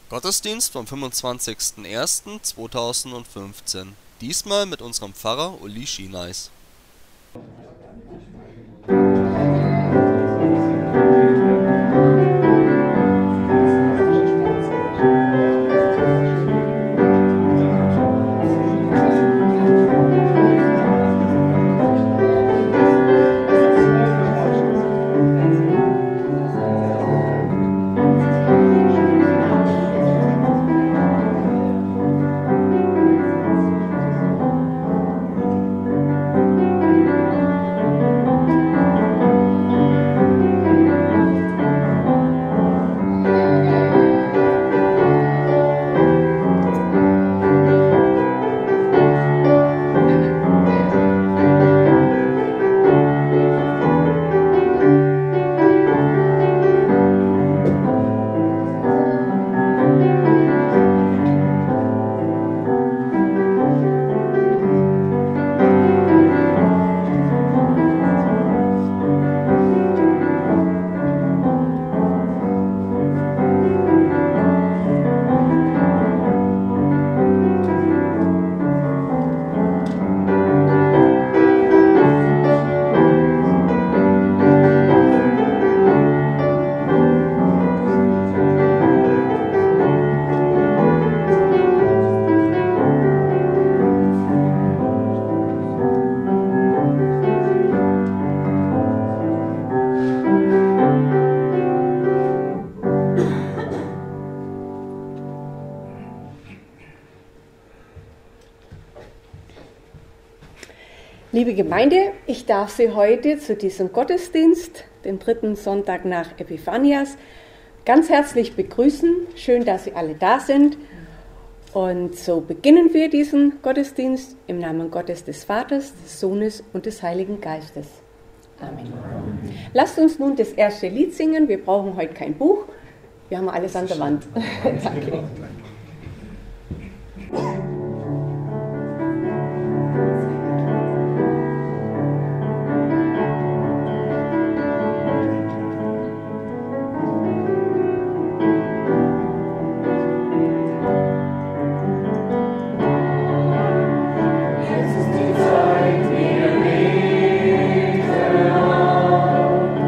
Gottesdienst vom 25.01.2015. Diesmal mit unserem Pfarrer Uli Schineis. Liebe Gemeinde, ich darf Sie heute zu diesem Gottesdienst, den dritten Sonntag nach Epiphanias, ganz herzlich begrüßen. Schön, dass Sie alle da sind. Und so beginnen wir diesen Gottesdienst im Namen Gottes des Vaters, des Sohnes und des Heiligen Geistes. Amen. Lasst uns nun das erste Lied singen. Wir brauchen heute kein Buch. Wir haben alles an der Wand. Danke.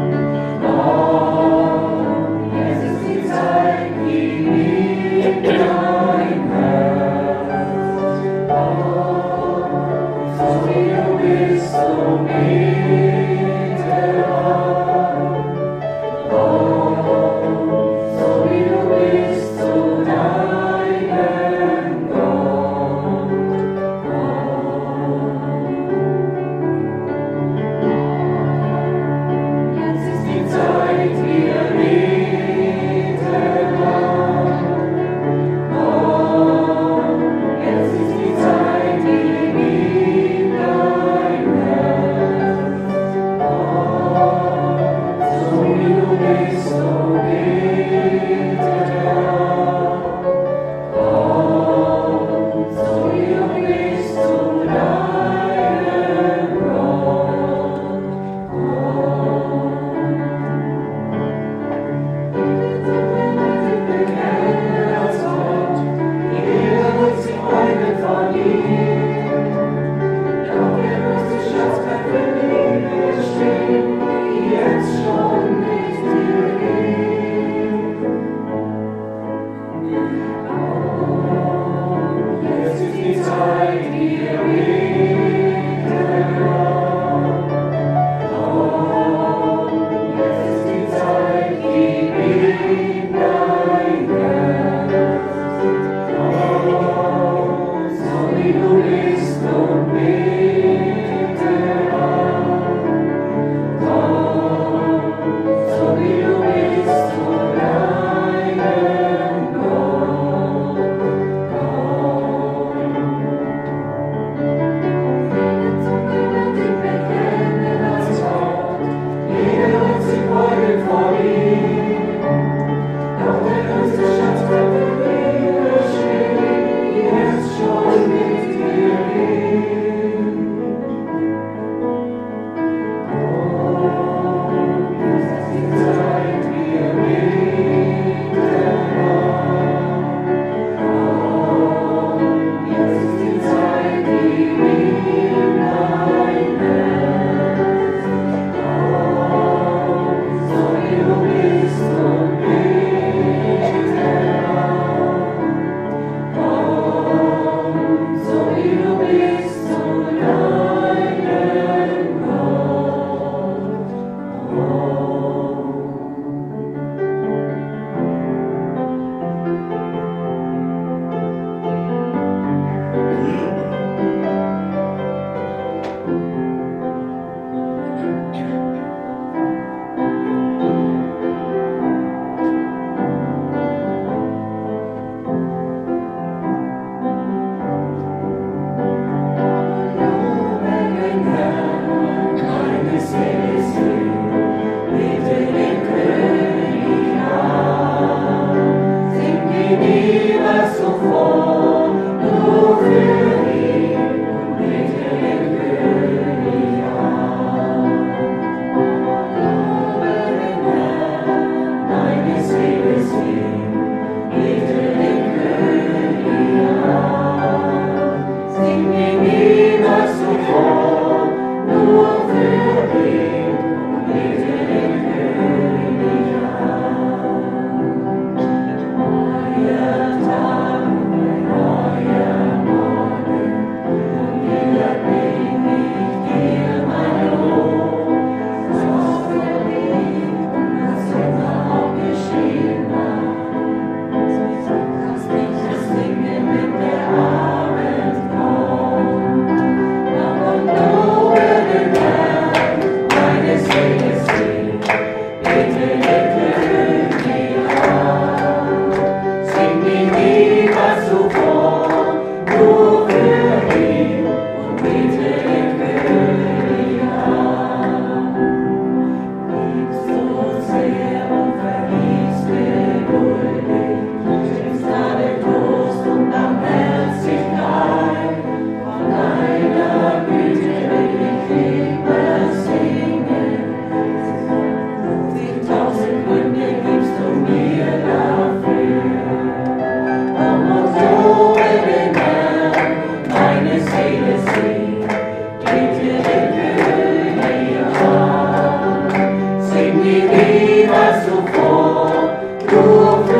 Yeah.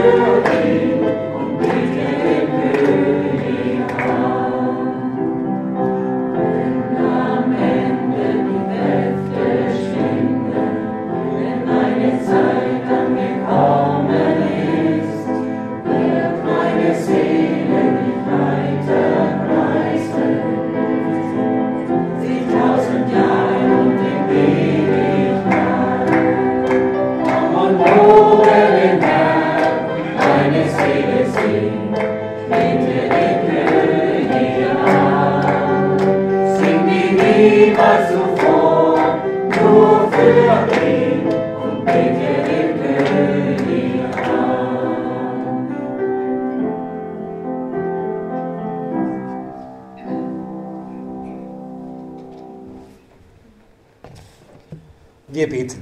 Wir beten.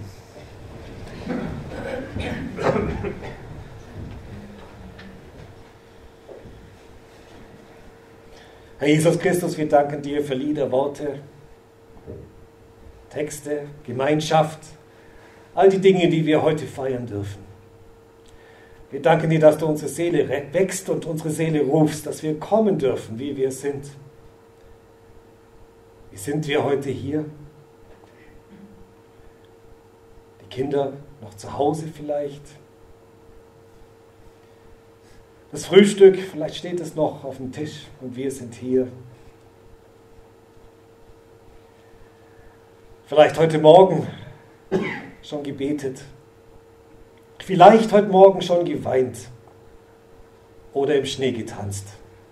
Herr Jesus Christus, wir danken dir für Lieder, Worte, Texte, Gemeinschaft, all die Dinge, die wir heute feiern dürfen. Wir danken dir, dass du unsere Seele wächst und unsere Seele rufst, dass wir kommen dürfen, wie wir sind. Wie sind wir heute hier? Die Kinder noch zu Hause vielleicht? Das Frühstück, vielleicht steht es noch auf dem Tisch und wir sind hier. Vielleicht heute Morgen schon gebetet. Vielleicht heute Morgen schon geweint oder im Schnee getanzt.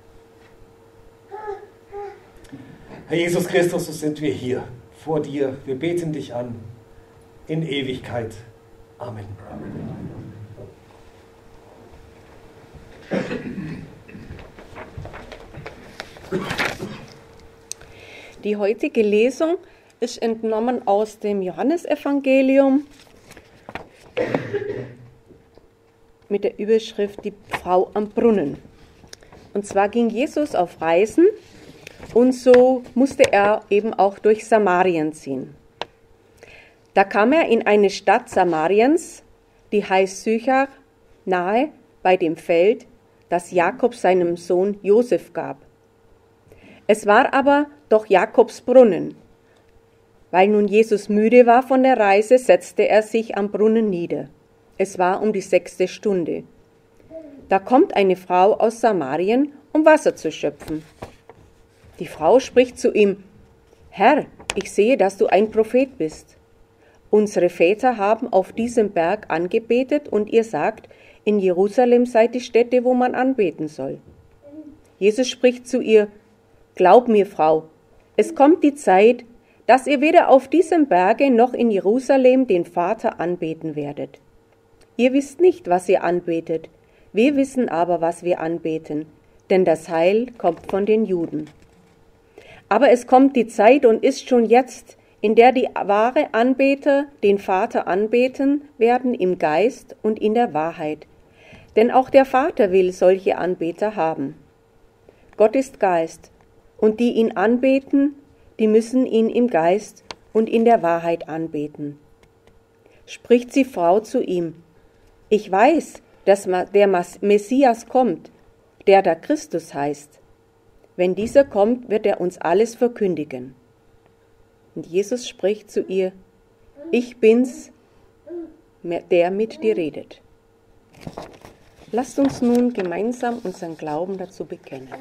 Herr Jesus Christus, so sind wir hier vor dir. Wir beten dich an in Ewigkeit. Amen. Die heutige Lesung ist entnommen aus dem Johannesevangelium mit der Überschrift Die Frau am Brunnen. Und zwar ging Jesus auf Reisen und so musste er eben auch durch Samarien ziehen. Da kam er in eine Stadt Samariens, die heißt Sychar, nahe bei dem Feld, das Jakob seinem Sohn Josef gab. Es war aber doch Jakobs Brunnen. Weil nun Jesus müde war von der Reise, setzte er sich am Brunnen nieder. Es war um die 6. Stunde. Da kommt eine Frau aus Samarien, um Wasser zu schöpfen. Die Frau spricht zu ihm: Herr, ich sehe, dass du ein Prophet bist. Unsere Väter haben auf diesem Berg angebetet und ihr sagt, in Jerusalem sei die Stätte, wo man anbeten soll. Jesus spricht zu ihr: Glaub mir, Frau, es kommt die Zeit, dass ihr weder auf diesem Berge noch in Jerusalem den Vater anbeten werdet. Ihr wisst nicht, was ihr anbetet, wir wissen aber, was wir anbeten, denn das Heil kommt von den Juden. Aber es kommt die Zeit und ist schon jetzt, in der die wahre Anbeter den Vater anbeten werden im Geist und in der Wahrheit. Denn auch der Vater will solche Anbeter haben. Gott ist Geist, und die ihn anbeten, die müssen ihn im Geist und in der Wahrheit anbeten. Spricht die Frau zu ihm: Ich weiß, dass der Messias kommt, der da Christus heißt. Wenn dieser kommt, wird er uns alles verkündigen. Und Jesus spricht zu ihr: Ich bin's, der mit dir redet. Lasst uns nun gemeinsam unseren Glauben dazu bekennen.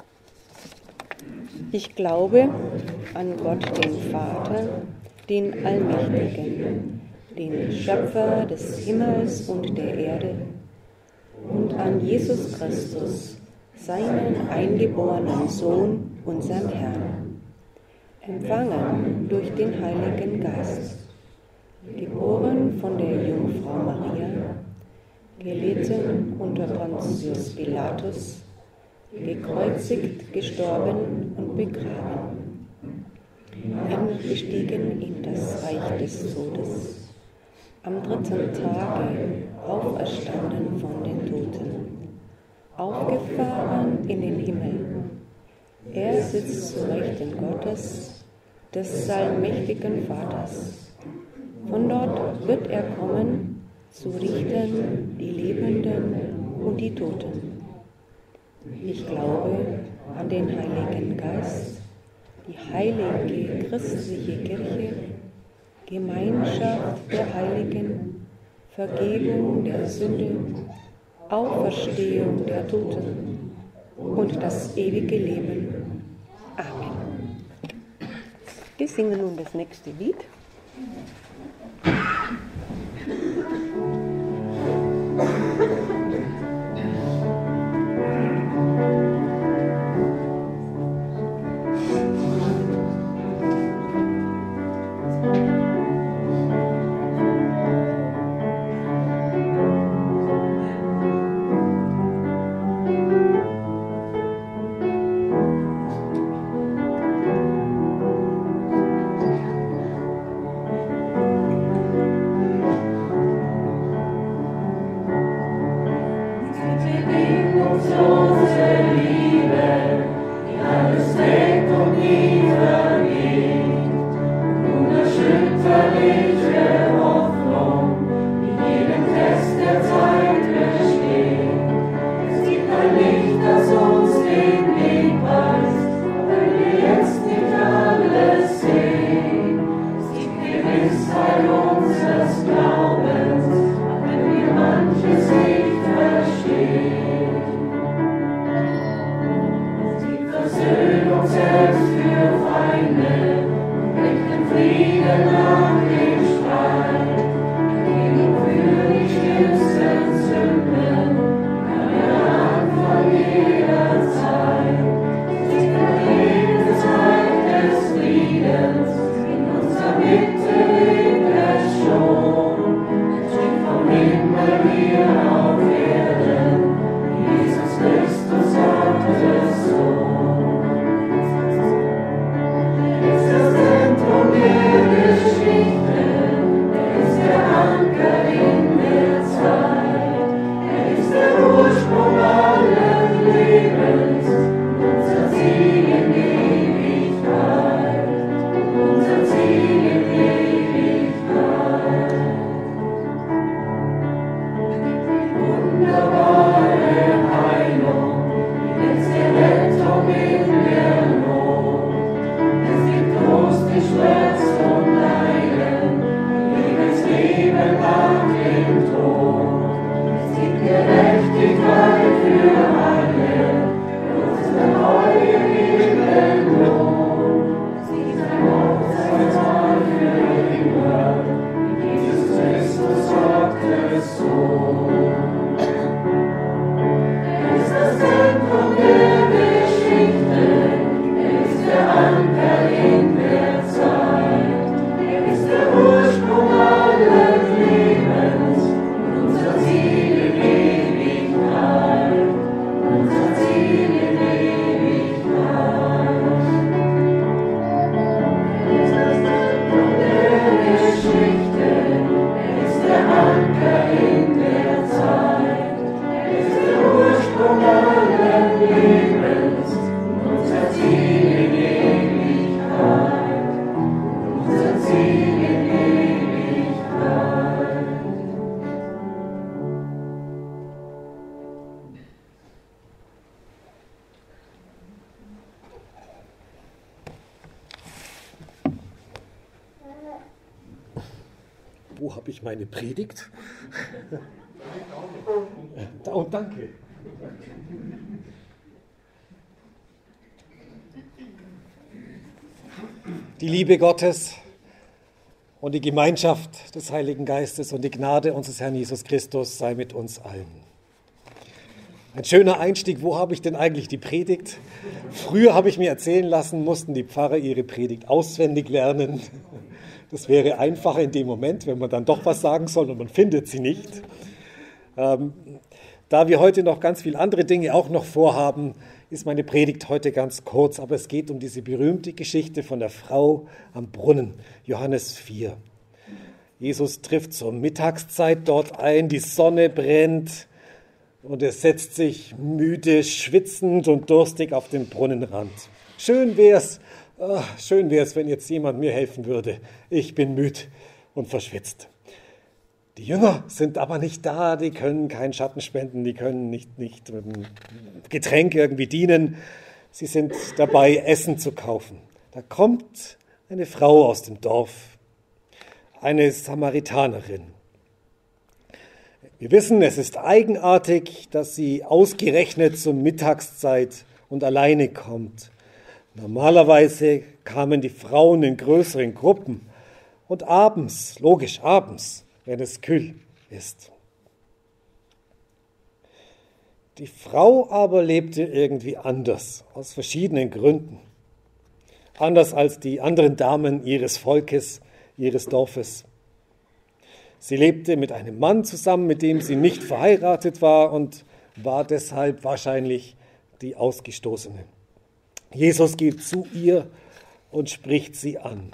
Ich glaube an Gott, den Vater, den Allmächtigen, den Schöpfer des Himmels und der Erde, und an Jesus Christus, seinen eingeborenen Sohn, unseren Herrn, empfangen durch den Heiligen Geist, geboren von der Jungfrau Maria, gelitten unter Pontius Pilatus, gekreuzigt, gestorben und begraben, hinabgestiegen in das Reich des Todes, am 3. Tage auferstanden von den Toten, aufgefahren in den Himmel. Er sitzt zu Rechten Gottes, des allmächtigen Vaters. Von dort wird er kommen, zu richten die Lebenden und die Toten. Ich glaube an den Heiligen Geist, die heilige christliche Kirche, Gemeinschaft der Heiligen, Vergebung der Sünde, Auferstehung der Toten und das ewige Leben. Amen. Wir singen nun das nächste Lied. Wo habe ich meine Predigt? Oh, danke. Die Liebe Gottes und die Gemeinschaft des Heiligen Geistes und die Gnade unseres Herrn Jesus Christus sei mit uns allen. Ein schöner Einstieg. Wo habe ich denn eigentlich die Predigt? Früher habe ich mir erzählen lassen, mussten die Pfarrer ihre Predigt auswendig lernen. Das wäre einfacher in dem Moment, wenn man dann doch was sagen soll und man findet sie nicht. Da wir heute noch ganz viele andere Dinge auch noch vorhaben, ist meine Predigt heute ganz kurz. Aber es geht um diese berühmte Geschichte von der Frau am Brunnen, Johannes 4. Jesus trifft zur Mittagszeit dort ein, die Sonne brennt und er setzt sich müde, schwitzend und durstig auf den Brunnenrand. Schön wär's, wenn jetzt jemand mir helfen würde. Ich bin müde und verschwitzt. Die Jünger sind aber nicht da, die können keinen Schatten spenden, die können nicht Getränk irgendwie dienen. Sie sind dabei, Essen zu kaufen. Da kommt eine Frau aus dem Dorf, eine Samaritanerin. Wir wissen, es ist eigenartig, dass sie ausgerechnet zur Mittagszeit und alleine kommt. Normalerweise kamen die Frauen in größeren Gruppen und abends, logisch abends, wenn es kühl ist. Die Frau aber lebte irgendwie anders, aus verschiedenen Gründen. Anders als die anderen Damen ihres Volkes, ihres Dorfes. Sie lebte mit einem Mann zusammen, mit dem sie nicht verheiratet war und war deshalb wahrscheinlich die Ausgestoßene. Jesus geht zu ihr und spricht sie an.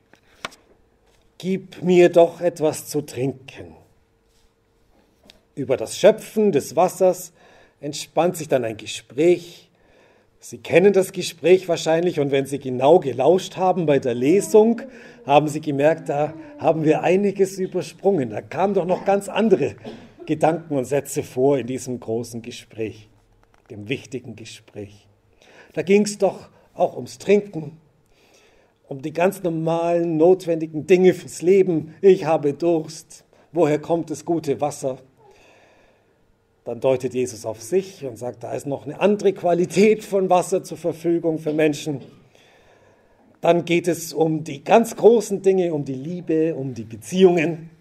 Gib mir doch etwas zu trinken. Über das Schöpfen des Wassers entspannt sich dann ein Gespräch. Sie kennen das Gespräch wahrscheinlich und wenn Sie genau gelauscht haben bei der Lesung, haben Sie gemerkt, da haben wir einiges übersprungen. Da kamen doch noch ganz andere Gedanken und Sätze vor in diesem großen Gespräch, dem wichtigen Gespräch. Da ging es doch auch ums Trinken, um die ganz normalen, notwendigen Dinge fürs Leben. Ich habe Durst. Woher kommt das gute Wasser? Dann deutet Jesus auf sich und sagt, da ist noch eine andere Qualität von Wasser zur Verfügung für Menschen. Dann geht es um die ganz großen Dinge, um die Liebe, um die Beziehungen.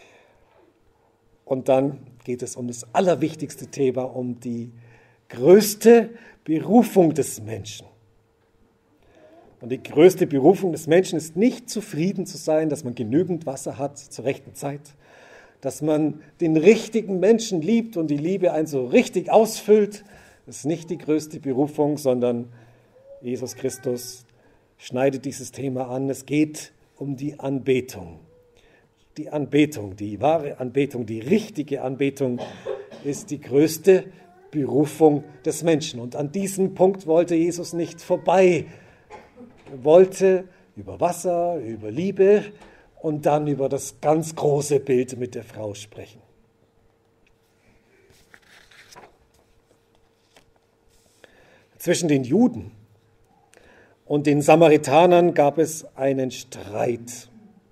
Und dann geht es um das allerwichtigste Thema, um die größte Berufung des Menschen. Und die größte Berufung des Menschen ist nicht zufrieden zu sein, dass man genügend Wasser hat zur rechten Zeit, dass man den richtigen Menschen liebt und die Liebe einen so richtig ausfüllt. Das ist nicht die größte Berufung, sondern Jesus Christus schneidet dieses Thema an. Es geht um die Anbetung. Die Anbetung, die wahre Anbetung, die richtige Anbetung ist die größte Berufung des Menschen. Und an diesem Punkt wollte Jesus nicht vorbei. Er wollte über Wasser, über Liebe und dann über das ganz große Bild mit der Frau sprechen. Zwischen den Juden und den Samaritanern gab es einen Streit.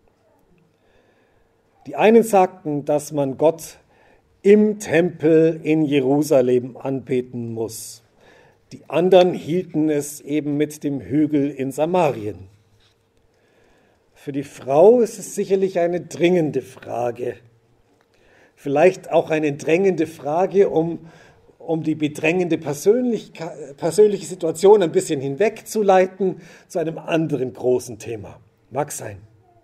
Die einen sagten, dass man Gott im Tempel in Jerusalem anbeten muss. Die anderen hielten es eben mit dem Hügel in Samarien. Für die Frau ist es sicherlich eine dringende Frage. Vielleicht auch eine drängende Frage, um die bedrängende persönliche Situation ein bisschen hinwegzuleiten zu einem anderen großen Thema. Mag sein.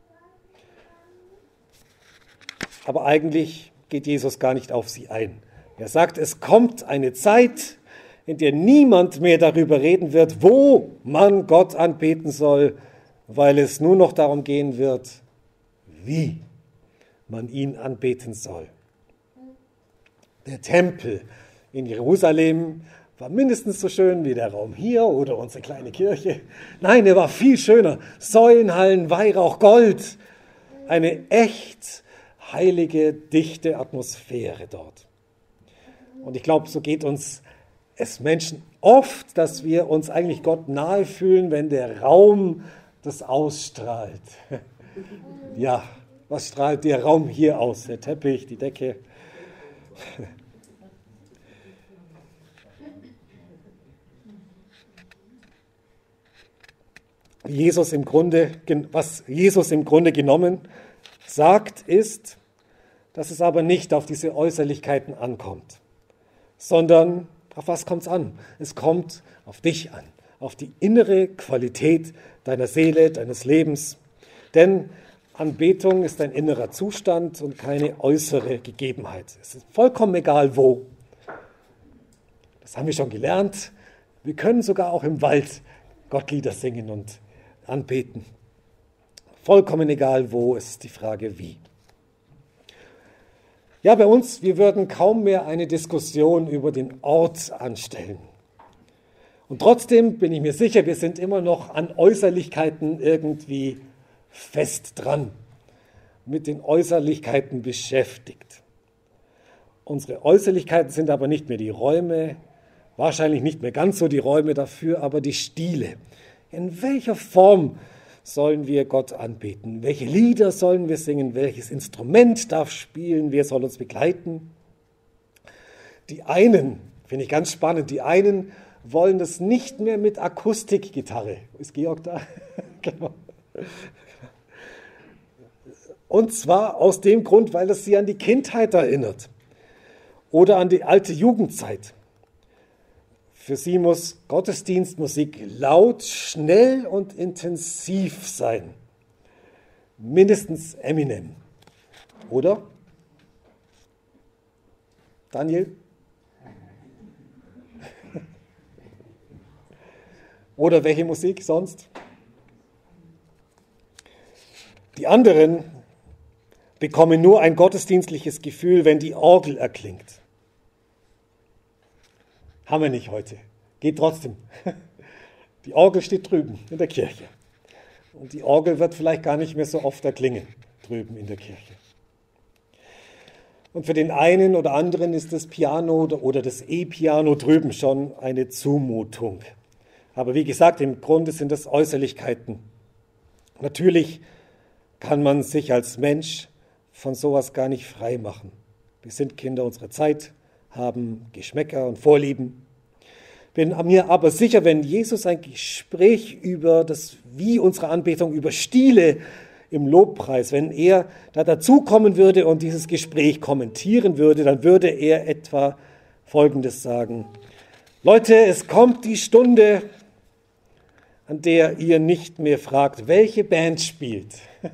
Aber eigentlich geht Jesus gar nicht auf sie ein. Er sagt, es kommt eine Zeit, in der niemand mehr darüber reden wird, wo man Gott anbeten soll, weil es nur noch darum gehen wird, wie man ihn anbeten soll. Der Tempel in Jerusalem war mindestens so schön wie der Raum hier oder unsere kleine Kirche. Nein, er war viel schöner. Säulenhallen, Weihrauch, Gold. Eine echt heilige, dichte Atmosphäre dort. Und ich glaube, so geht uns es Menschen oft, dass wir uns eigentlich Gott nahe fühlen, wenn der Raum das ausstrahlt. Ja, was strahlt der Raum hier aus? Der Teppich, die Decke. Was Jesus im Grunde genommen sagt, ist, dass es aber nicht auf diese Äußerlichkeiten ankommt, sondern auf was kommt es an? Es kommt auf dich an, auf die innere Qualität deiner Seele, deines Lebens. Denn Anbetung ist ein innerer Zustand und keine äußere Gegebenheit. Es ist vollkommen egal, wo. Das haben wir schon gelernt. Wir können sogar auch im Wald Gottlieder singen und anbeten. Vollkommen egal, wo, ist die Frage, wie. Ja, bei uns, wir würden kaum mehr eine Diskussion über den Ort anstellen. Und trotzdem bin ich mir sicher, wir sind immer noch an Äußerlichkeiten irgendwie fest dran. mit den Äußerlichkeiten beschäftigt. Unsere Äußerlichkeiten sind aber nicht mehr die Räume, wahrscheinlich nicht mehr ganz so die Räume dafür, aber die Stile. In welcher Form sollen wir Gott anbeten? Welche Lieder sollen wir singen? Welches Instrument darf spielen? Wer soll uns begleiten? Die einen, finde ich ganz spannend, die einen wollen das nicht mehr mit Akustikgitarre. Ist Georg da? Genau. Und zwar aus dem Grund, weil das sie an die Kindheit erinnert oder an die alte Jugendzeit. Für sie muss Gottesdienstmusik laut, schnell und intensiv sein. Mindestens Eminem. Oder? Daniel? Oder welche Musik sonst? Die anderen bekommen nur ein gottesdienstliches Gefühl, wenn die Orgel erklingt. Haben wir nicht heute. Geht trotzdem. Die Orgel steht drüben in der Kirche. Und die Orgel wird vielleicht gar nicht mehr so oft erklingen drüben in der Kirche. Und für den einen oder anderen ist das Piano oder das E-Piano drüben schon eine Zumutung. Aber wie gesagt, im Grunde sind das Äußerlichkeiten. Natürlich kann man sich als Mensch von sowas gar nicht frei machen. Wir sind Kinder unserer Zeit, haben Geschmäcker und Vorlieben. Bin mir aber sicher, wenn Jesus ein Gespräch über das Wie unserer Anbetung, über Stile im Lobpreis, wenn er da dazukommen würde und dieses Gespräch kommentieren würde, dann würde er etwa Folgendes sagen: Leute, es kommt die Stunde, an der ihr nicht mehr fragt, welche Band spielt.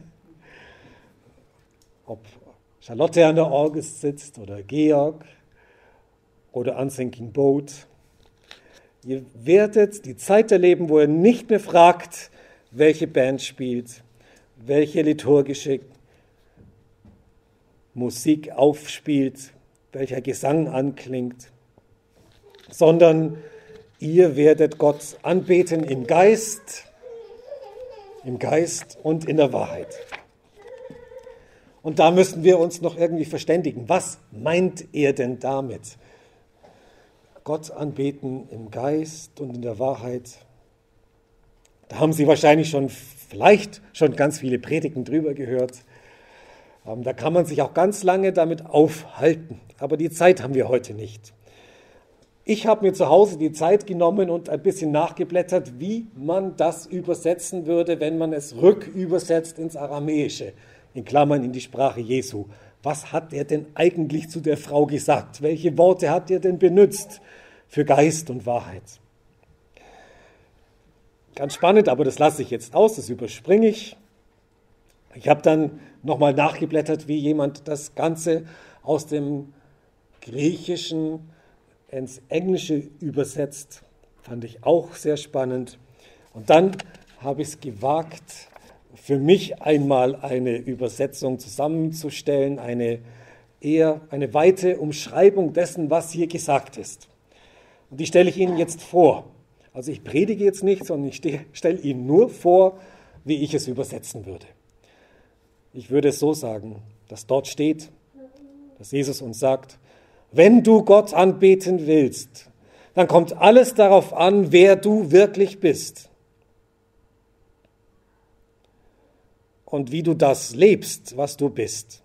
Ob Charlotte an der Orgel sitzt oder Georg oder Unsinking Boat. Ihr werdet die Zeit erleben, wo ihr nicht mehr fragt, welche Band spielt, welche liturgische Musik aufspielt, welcher Gesang anklingt, sondern ihr werdet Gott anbeten im Geist und in der Wahrheit. Und da müssen wir uns noch irgendwie verständigen. Was meint er denn damit? Gott anbeten im Geist und in der Wahrheit. Da haben Sie wahrscheinlich vielleicht schon ganz viele Predigten drüber gehört. Da kann man sich auch ganz lange damit aufhalten. Aber die Zeit haben wir heute nicht. Ich habe mir zu Hause die Zeit genommen und ein bisschen nachgeblättert, wie man das übersetzen würde, wenn man es rückübersetzt ins Aramäische, in Klammern in die Sprache Jesu. Was hat er denn eigentlich zu der Frau gesagt? Welche Worte hat er denn benutzt für Geist und Wahrheit? Ganz spannend, aber das lasse ich jetzt aus, das überspringe ich. Ich habe dann nochmal nachgeblättert, wie jemand das Ganze aus dem Griechischen ins Englische übersetzt. Fand ich auch sehr spannend. Und dann habe ich es gewagt, für mich einmal eine Übersetzung zusammenzustellen, eine weite Umschreibung dessen, was hier gesagt ist. Und die stelle ich Ihnen jetzt vor. Also ich predige jetzt nicht, sondern ich stelle Ihnen nur vor, wie ich es übersetzen würde. Ich würde es so sagen, dass dort steht, dass Jesus uns sagt: Wenn du Gott anbeten willst, dann kommt alles darauf an, wer du wirklich bist. Und wie du das lebst, was du bist.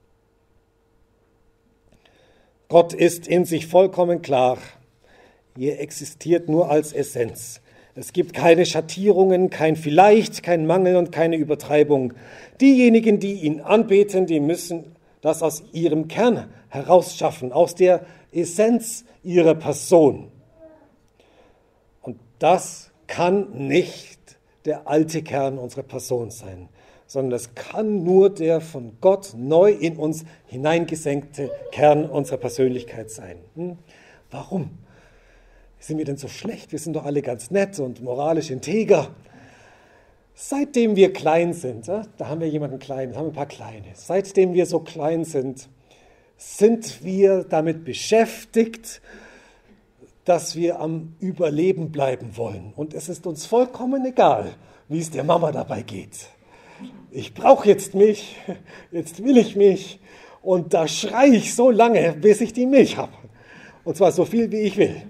Gott ist in sich vollkommen klar. Er existiert nur als Essenz. Es gibt keine Schattierungen, kein Vielleicht, kein Mangel und keine Übertreibung. Diejenigen, die ihn anbeten, die müssen das aus ihrem Kern herausschaffen, aus der Essenz ihrer Person. Und das kann nicht der alte Kern unserer Person sein, sondern das kann nur der von Gott neu in uns hineingesenkte Kern unserer Persönlichkeit sein. Warum? Sind wir denn so schlecht? Wir sind doch alle ganz nett und moralisch integer. Seitdem wir klein sind, da haben wir jemanden kleinen, haben wir ein paar Kleine. Seitdem wir so klein sind, sind wir damit beschäftigt, dass wir am Überleben bleiben wollen. Und es ist uns vollkommen egal, wie es der Mama dabei geht. ich brauche jetzt Milch, jetzt will ich Milch. Und da schreie ich so lange, bis ich die Milch habe. Und zwar so viel, wie ich will.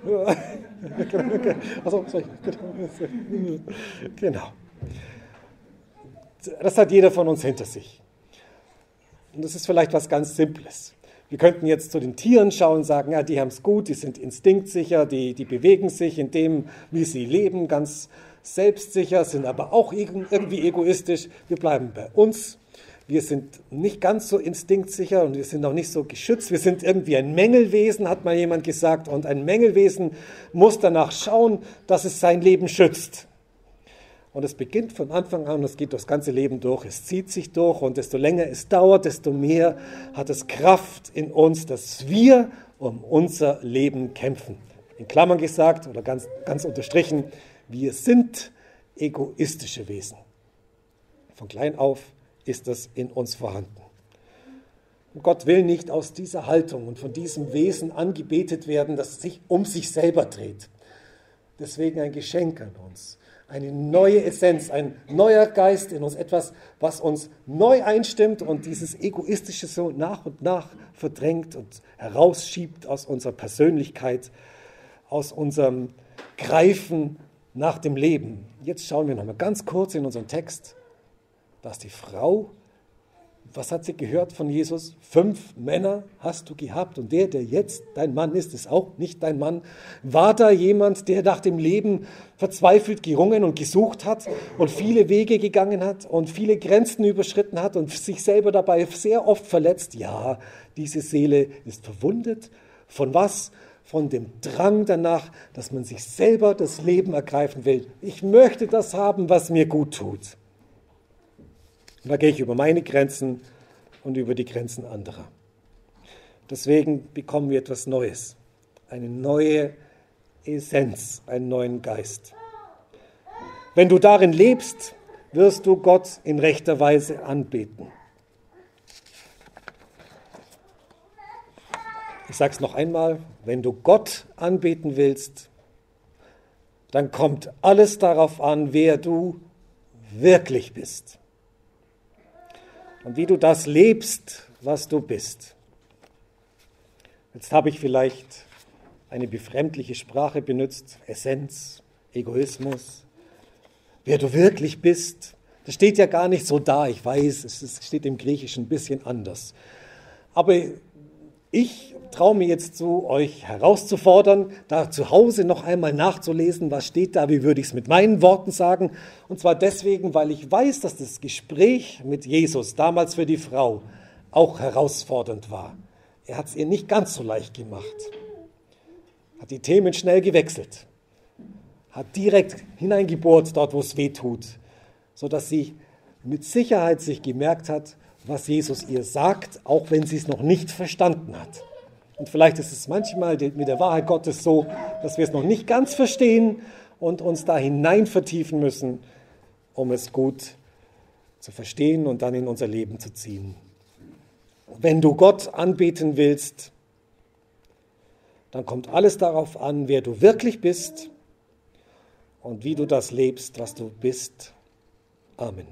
Also, genau. Das hat jeder von uns hinter sich. Und das ist vielleicht was ganz Simples. Wir könnten jetzt zu den Tieren schauen und sagen, ja, die haben es gut, die sind instinktsicher, die bewegen sich in dem, wie sie leben, ganz selbstsicher, sind aber auch irgendwie egoistisch. Wir bleiben bei uns. Wir sind nicht ganz so instinktsicher und wir sind auch nicht so geschützt. Wir sind irgendwie ein Mängelwesen, hat mal jemand gesagt. Und ein Mängelwesen muss danach schauen, dass es sein Leben schützt. Und es beginnt von Anfang an und es geht das ganze Leben durch. Es zieht sich durch und desto länger es dauert, desto mehr hat es Kraft in uns, dass wir um unser Leben kämpfen. In Klammern gesagt oder ganz unterstrichen, wir sind egoistische Wesen. Von klein auf ist das in uns vorhanden. Und Gott will nicht aus dieser Haltung und von diesem Wesen angebetet werden, das sich um sich selber dreht. Deswegen ein Geschenk an uns. Eine neue Essenz, ein neuer Geist in uns, etwas, was uns neu einstimmt und dieses Egoistische so nach und nach verdrängt und herausschiebt aus unserer Persönlichkeit, aus unserem Greifen nach dem Leben. Jetzt schauen wir nochmal ganz kurz in unseren Text, dass die Frau, was hat sie gehört von Jesus? 5 Männer hast du gehabt und der jetzt dein Mann ist auch nicht dein Mann. War da jemand, der nach dem Leben verzweifelt gerungen und gesucht hat und viele Wege gegangen hat und viele Grenzen überschritten hat und sich selber dabei sehr oft verletzt? Ja, diese Seele ist verwundet. Von was? Von dem Drang danach, dass man sich selber das Leben ergreifen will. Ich möchte das haben, was mir gut tut. Und da gehe ich über meine Grenzen und über die Grenzen anderer. Deswegen bekommen wir etwas Neues, eine neue Essenz, einen neuen Geist. Wenn du darin lebst, wirst du Gott in rechter Weise anbeten. Ich sage es noch einmal, wenn du Gott anbeten willst, dann kommt alles darauf an, wer du wirklich bist. Und wie du das lebst, was du bist. Jetzt habe ich vielleicht eine befremdliche Sprache benutzt, Essenz, Egoismus. Wer du wirklich bist, das steht ja gar nicht so da. Ich weiß, es steht im Griechischen ein bisschen anders. Aber ich traue mir jetzt zu, euch herauszufordern, da zu Hause noch einmal nachzulesen, was steht da, wie würde ich es mit meinen Worten sagen. Und zwar deswegen, weil ich weiß, dass das Gespräch mit Jesus damals für die Frau auch herausfordernd war. Er hat es ihr nicht ganz so leicht gemacht, hat die Themen schnell gewechselt, hat direkt hineingebohrt dort, wo es weh tut, sodass sie mit Sicherheit sich gemerkt hat, was Jesus ihr sagt, auch wenn sie es noch nicht verstanden hat. Und vielleicht ist es manchmal mit der Wahrheit Gottes so, dass wir es noch nicht ganz verstehen und uns da hinein vertiefen müssen, um es gut zu verstehen und dann in unser Leben zu ziehen. Wenn du Gott anbeten willst, dann kommt alles darauf an, wer du wirklich bist und wie du das lebst, was du bist. Amen.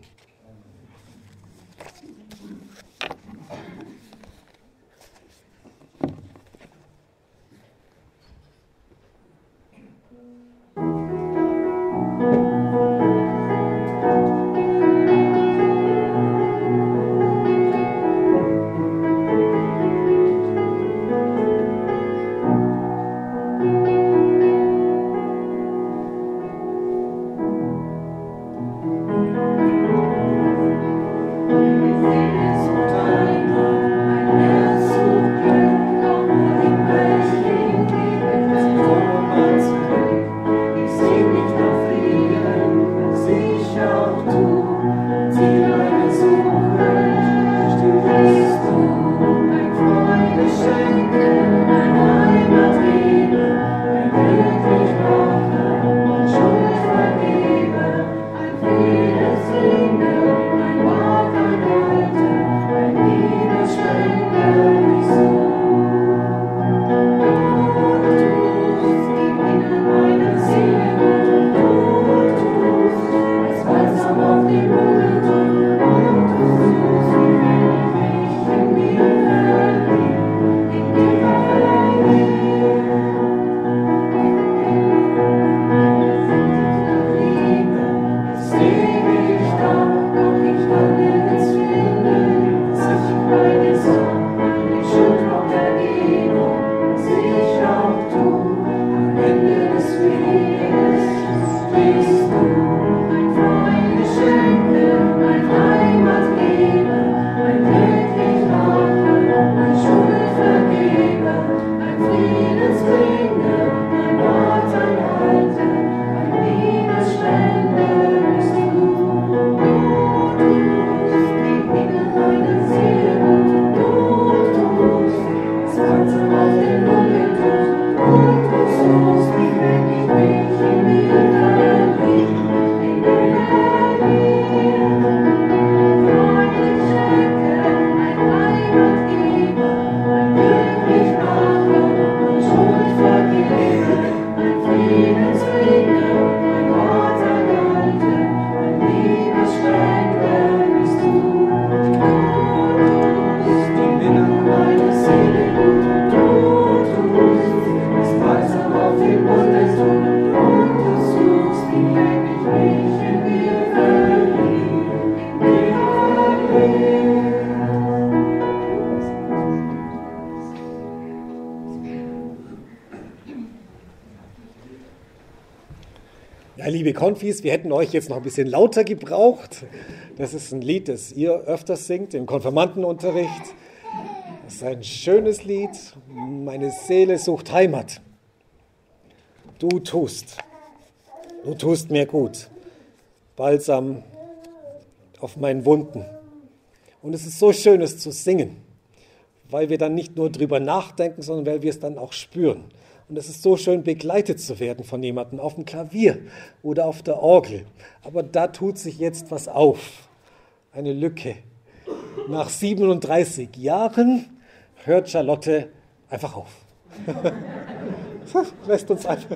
Ja, liebe Konfis, wir hätten euch jetzt noch ein bisschen lauter gebraucht. Das ist ein Lied, das ihr öfters singt im Konfirmandenunterricht. Das ist ein schönes Lied. Meine Seele sucht Heimat. Du tust mir gut. Balsam auf meinen Wunden. Und es ist so schön, es zu singen, weil wir dann nicht nur drüber nachdenken, sondern weil wir es dann auch spüren. Und es ist so schön, begleitet zu werden von jemandem auf dem Klavier oder auf der Orgel. Aber da tut sich jetzt was auf. Eine Lücke. Nach 37 Jahren hört Charlotte einfach auf. Lässt uns einfach.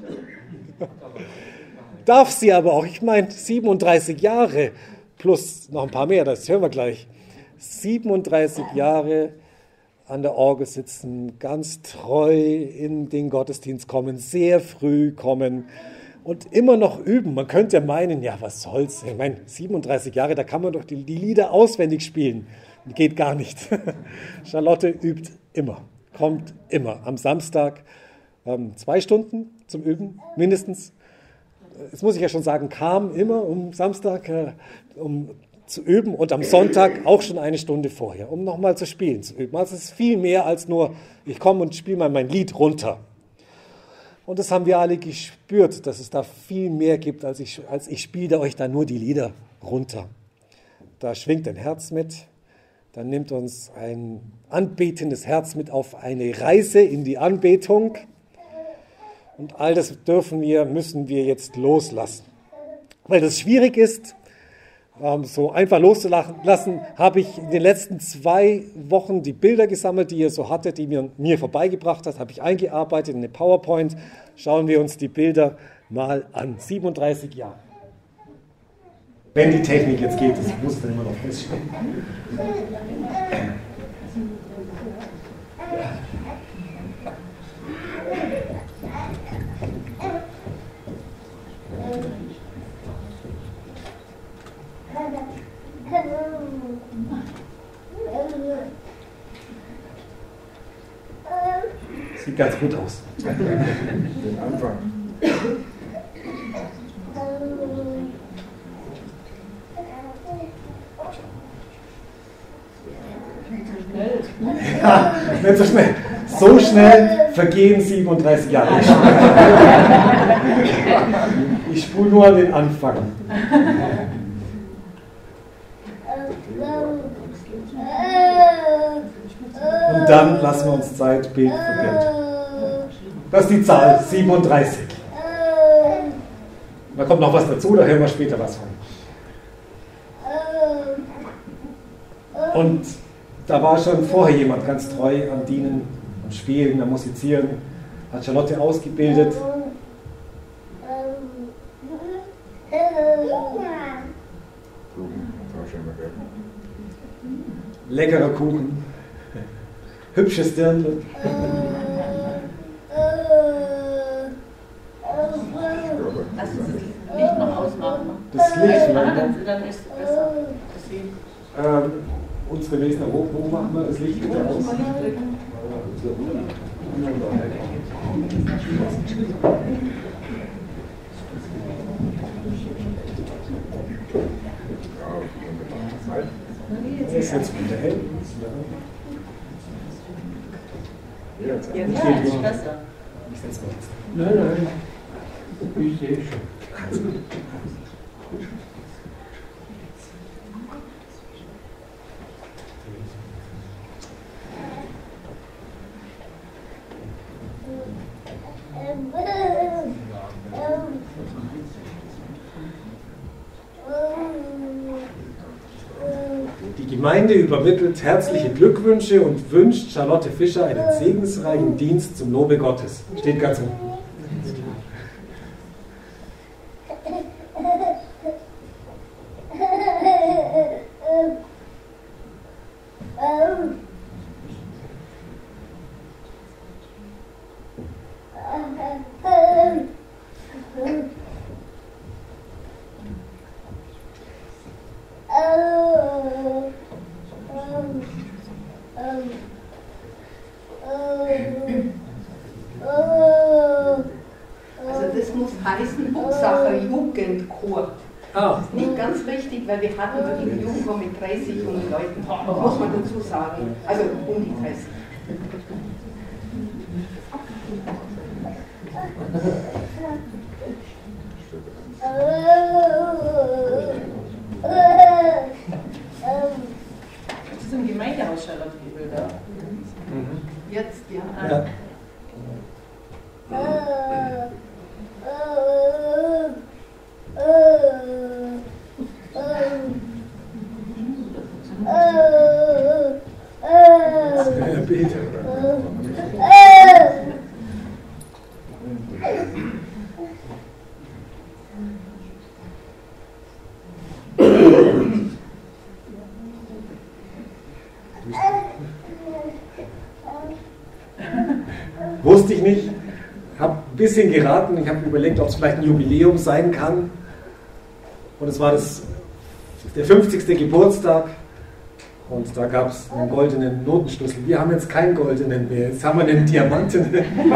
Darf sie aber auch. Ich meine, 37 Jahre plus noch ein paar mehr, das hören wir gleich. 37 Jahre an der Orgel sitzen, ganz treu in den Gottesdienst kommen, sehr früh kommen und immer noch üben. Man könnte meinen, ja, was soll's? Ich meine, 37 Jahre, da kann man doch die Lieder auswendig spielen. Geht gar nicht. Charlotte übt immer, kommt immer. Am Samstag 2 Stunden zum Üben, mindestens. Jetzt muss ich ja schon sagen, kam immer um Samstag, um zu üben und am Sonntag auch schon 1 Stunde vorher, um nochmal zu spielen, zu üben. Also es ist viel mehr als nur, ich komme und spiele mal mein Lied runter. Und das haben wir alle gespürt, dass es da viel mehr gibt, als ich spiele euch da nur die Lieder runter. Da schwingt ein Herz mit, da nimmt uns ein anbetendes Herz mit auf eine Reise in die Anbetung. Und all das müssen wir jetzt loslassen. Weil das schwierig ist, so einfach loszulassen, habe ich in den letzten 2 Wochen die Bilder gesammelt, die ihr so hattet, die mir vorbeigebracht habt, habe ich eingearbeitet in eine PowerPoint. Schauen wir uns die Bilder mal an. 37 Jahre. Wenn die Technik jetzt geht, das muss dann immer noch feststellen. Sieht ganz gut aus. Den Anfang. Ja, nicht so schnell. So schnell vergehen 37 Jahre. Ich spule nur an den Anfang. Und dann lassen wir uns Zeit, Bild für Bild. Das ist die Zahl, 37. Da kommt noch was dazu, da hören wir später was von. Und da war schon vorher jemand ganz treu am Dienen, am Spielen, am Musizieren, hat Charlotte ausgebildet. Leckerer Kuchen, hübsches Dirndl. Lass uns das Licht noch ausmachen. Das Licht, Dann ist es besser. Deswegen. Unsere Wesen, wo machen wir das Licht wieder aus? Das ist jetzt wieder hell. Ja, ist besser. Ich setze mal das. Nein. Ich sehe schon. Die Gemeinde übermittelt herzliche Glückwünsche und wünscht Charlotte Fischer einen segensreichen Dienst zum Lobe Gottes. Steht ganz unten. muss heißen Buchsacher Jugendchor. Ah. Das ist nicht ganz richtig, weil wir hatten wirklich einen Jugendchor mit 30 jungen Leuten, muss man dazu sagen. Also um die 30. Das ist im Gemeindehaus Charlotte Gebilder. Jetzt, ja. Ja. Bitte. Wusste ich nicht, habe ein bisschen geraten, ich habe überlegt, ob es vielleicht ein Jubiläum sein kann. Und es war der 50. Geburtstag und da gab es einen goldenen Notenschlüssel. Wir haben jetzt keinen goldenen mehr, jetzt haben wir einen Diamanten.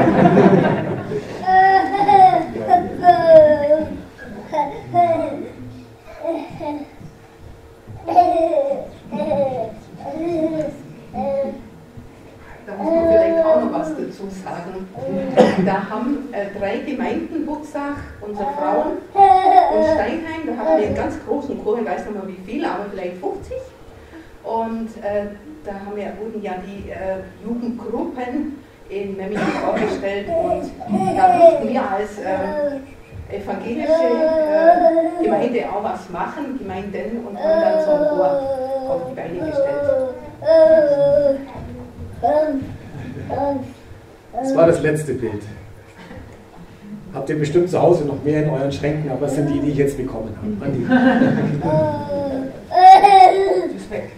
Da muss man vielleicht auch noch was dazu sagen. Da haben 3 Gemeinden, Buchsach, unsere Frauen und Steinheim, da haben wir einen ganz großen Chor, ich weiß nicht mal wie viel, aber vielleicht 50. Und da wurden ja die Jugendgruppen in Memmingen vorgestellt und da durften wir als evangelische Gemeinde auch was machen, Gemeinden, und haben dann so einen Chor auf die Beine gestellt. Das war das letzte Bild. Habt ihr bestimmt zu Hause noch mehr in euren Schränken, aber es sind die ich jetzt bekommen habe. Andi. Das ist weg.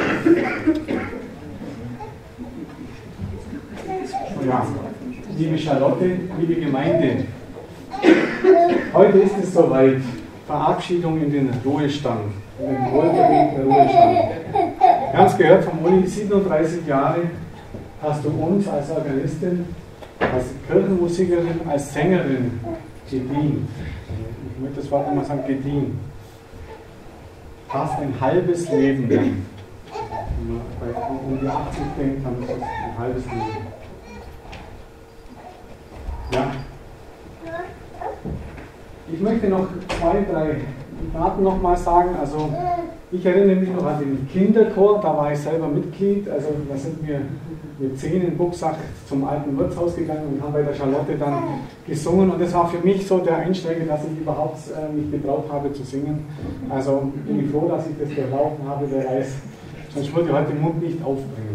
Ja, liebe Charlotte, liebe Gemeinde, heute ist es soweit, Verabschiedung in den Ruhestand, in den wohlverdienten Ruhestand. Wir haben es gehört vom Uli, 37 Jahre hast du uns als Organistin, als Kirchenmusikerin, als Sängerin gedient. Ich möchte das Wort nochmal sagen, gedient. Fast ein halbes Leben lang. Wenn man um die 80 denkt, dann ist es ein halbes Leben. Ja. Ich möchte noch 2, 3 Daten nochmal sagen. Also ich erinnere mich noch an den Kinderchor, da war ich selber Mitglied. Also da sind wir mit 10 in Buchsach zum alten Wirtshaus gegangen und haben bei der Charlotte dann gesungen. Und das war für mich so der Einsteiger, dass ich überhaupt mich getraut habe zu singen. Also bin ich froh, dass ich das durchlaufen habe, wer weiß. Sonst würde ich heute den Mund nicht aufbringen.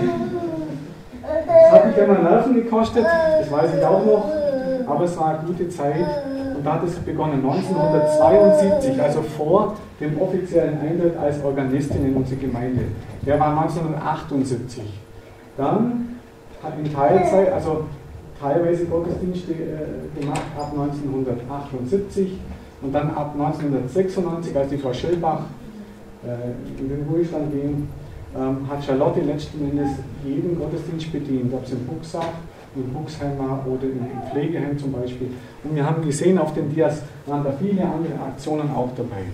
Das hat mich immer Nerven gekostet, das weiß ich auch noch, aber es war eine gute Zeit. Und da hat es begonnen, 1972, also vor dem offiziellen Eintritt als Organistin in unsere Gemeinde. Der war 1978. Dann in Teilzeit, also teilweise Gottesdienste gemacht ab 1978 und dann ab 1996, als die Frau Schillbach in den Ruhestand ging, hat Charlotte letzten Endes jeden Gottesdienst bedient, ob es in Buchsach, in Buchsheim war oder im Pflegeheim zum Beispiel. Und wir haben gesehen, auf den Dias waren da viele andere Aktionen auch dabei.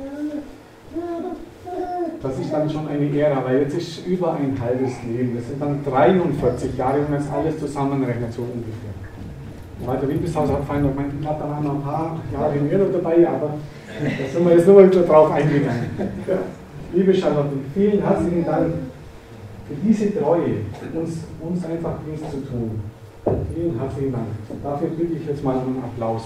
Das ist dann schon eine Ära, weil jetzt ist über ein halbes Leben. Das sind dann 43 Jahre, wenn man jetzt alles zusammenrechnet, so ungefähr. Walter Wiebeshaus hat vorhin noch gemeint, ich glaube, da waren noch ein paar Jahre mehr noch dabei, aber da sind wir jetzt nur mal drauf eingegangen. Ja. Liebe Charlotte, vielen herzlichen Dank für diese Treue, uns einfach Dienst zu tun. Vielen herzlichen Dank. Dafür bitte ich jetzt mal um einen Applaus.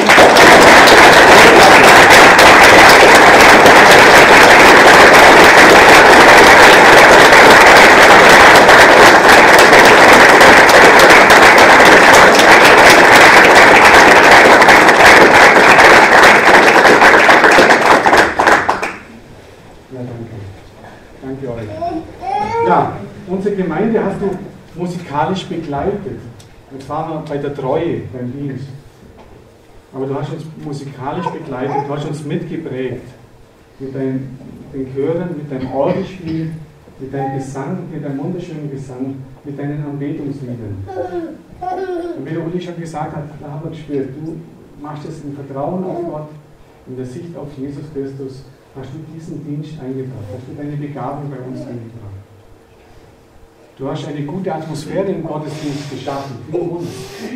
Danke euch. Ja, unsere Gemeinde hast du musikalisch begleitet. Und zwar bei der Treue, beim Dienst. Aber du hast uns musikalisch begleitet, du hast uns mitgeprägt. Mit den Chören, mit deinem Orgelspiel, mit deinem Gesang, mit deinem wunderschönen Gesang, mit deinen Anbetungsliedern. Und wie der Uli schon gesagt hat, da haben wir gespürt, du machst es im Vertrauen auf Gott, in der Sicht auf Jesus Christus, hast du diesen Dienst eingebracht, hast du deine Begabung bei uns eingebracht. Du hast eine gute Atmosphäre im Gottesdienst geschaffen, für uns.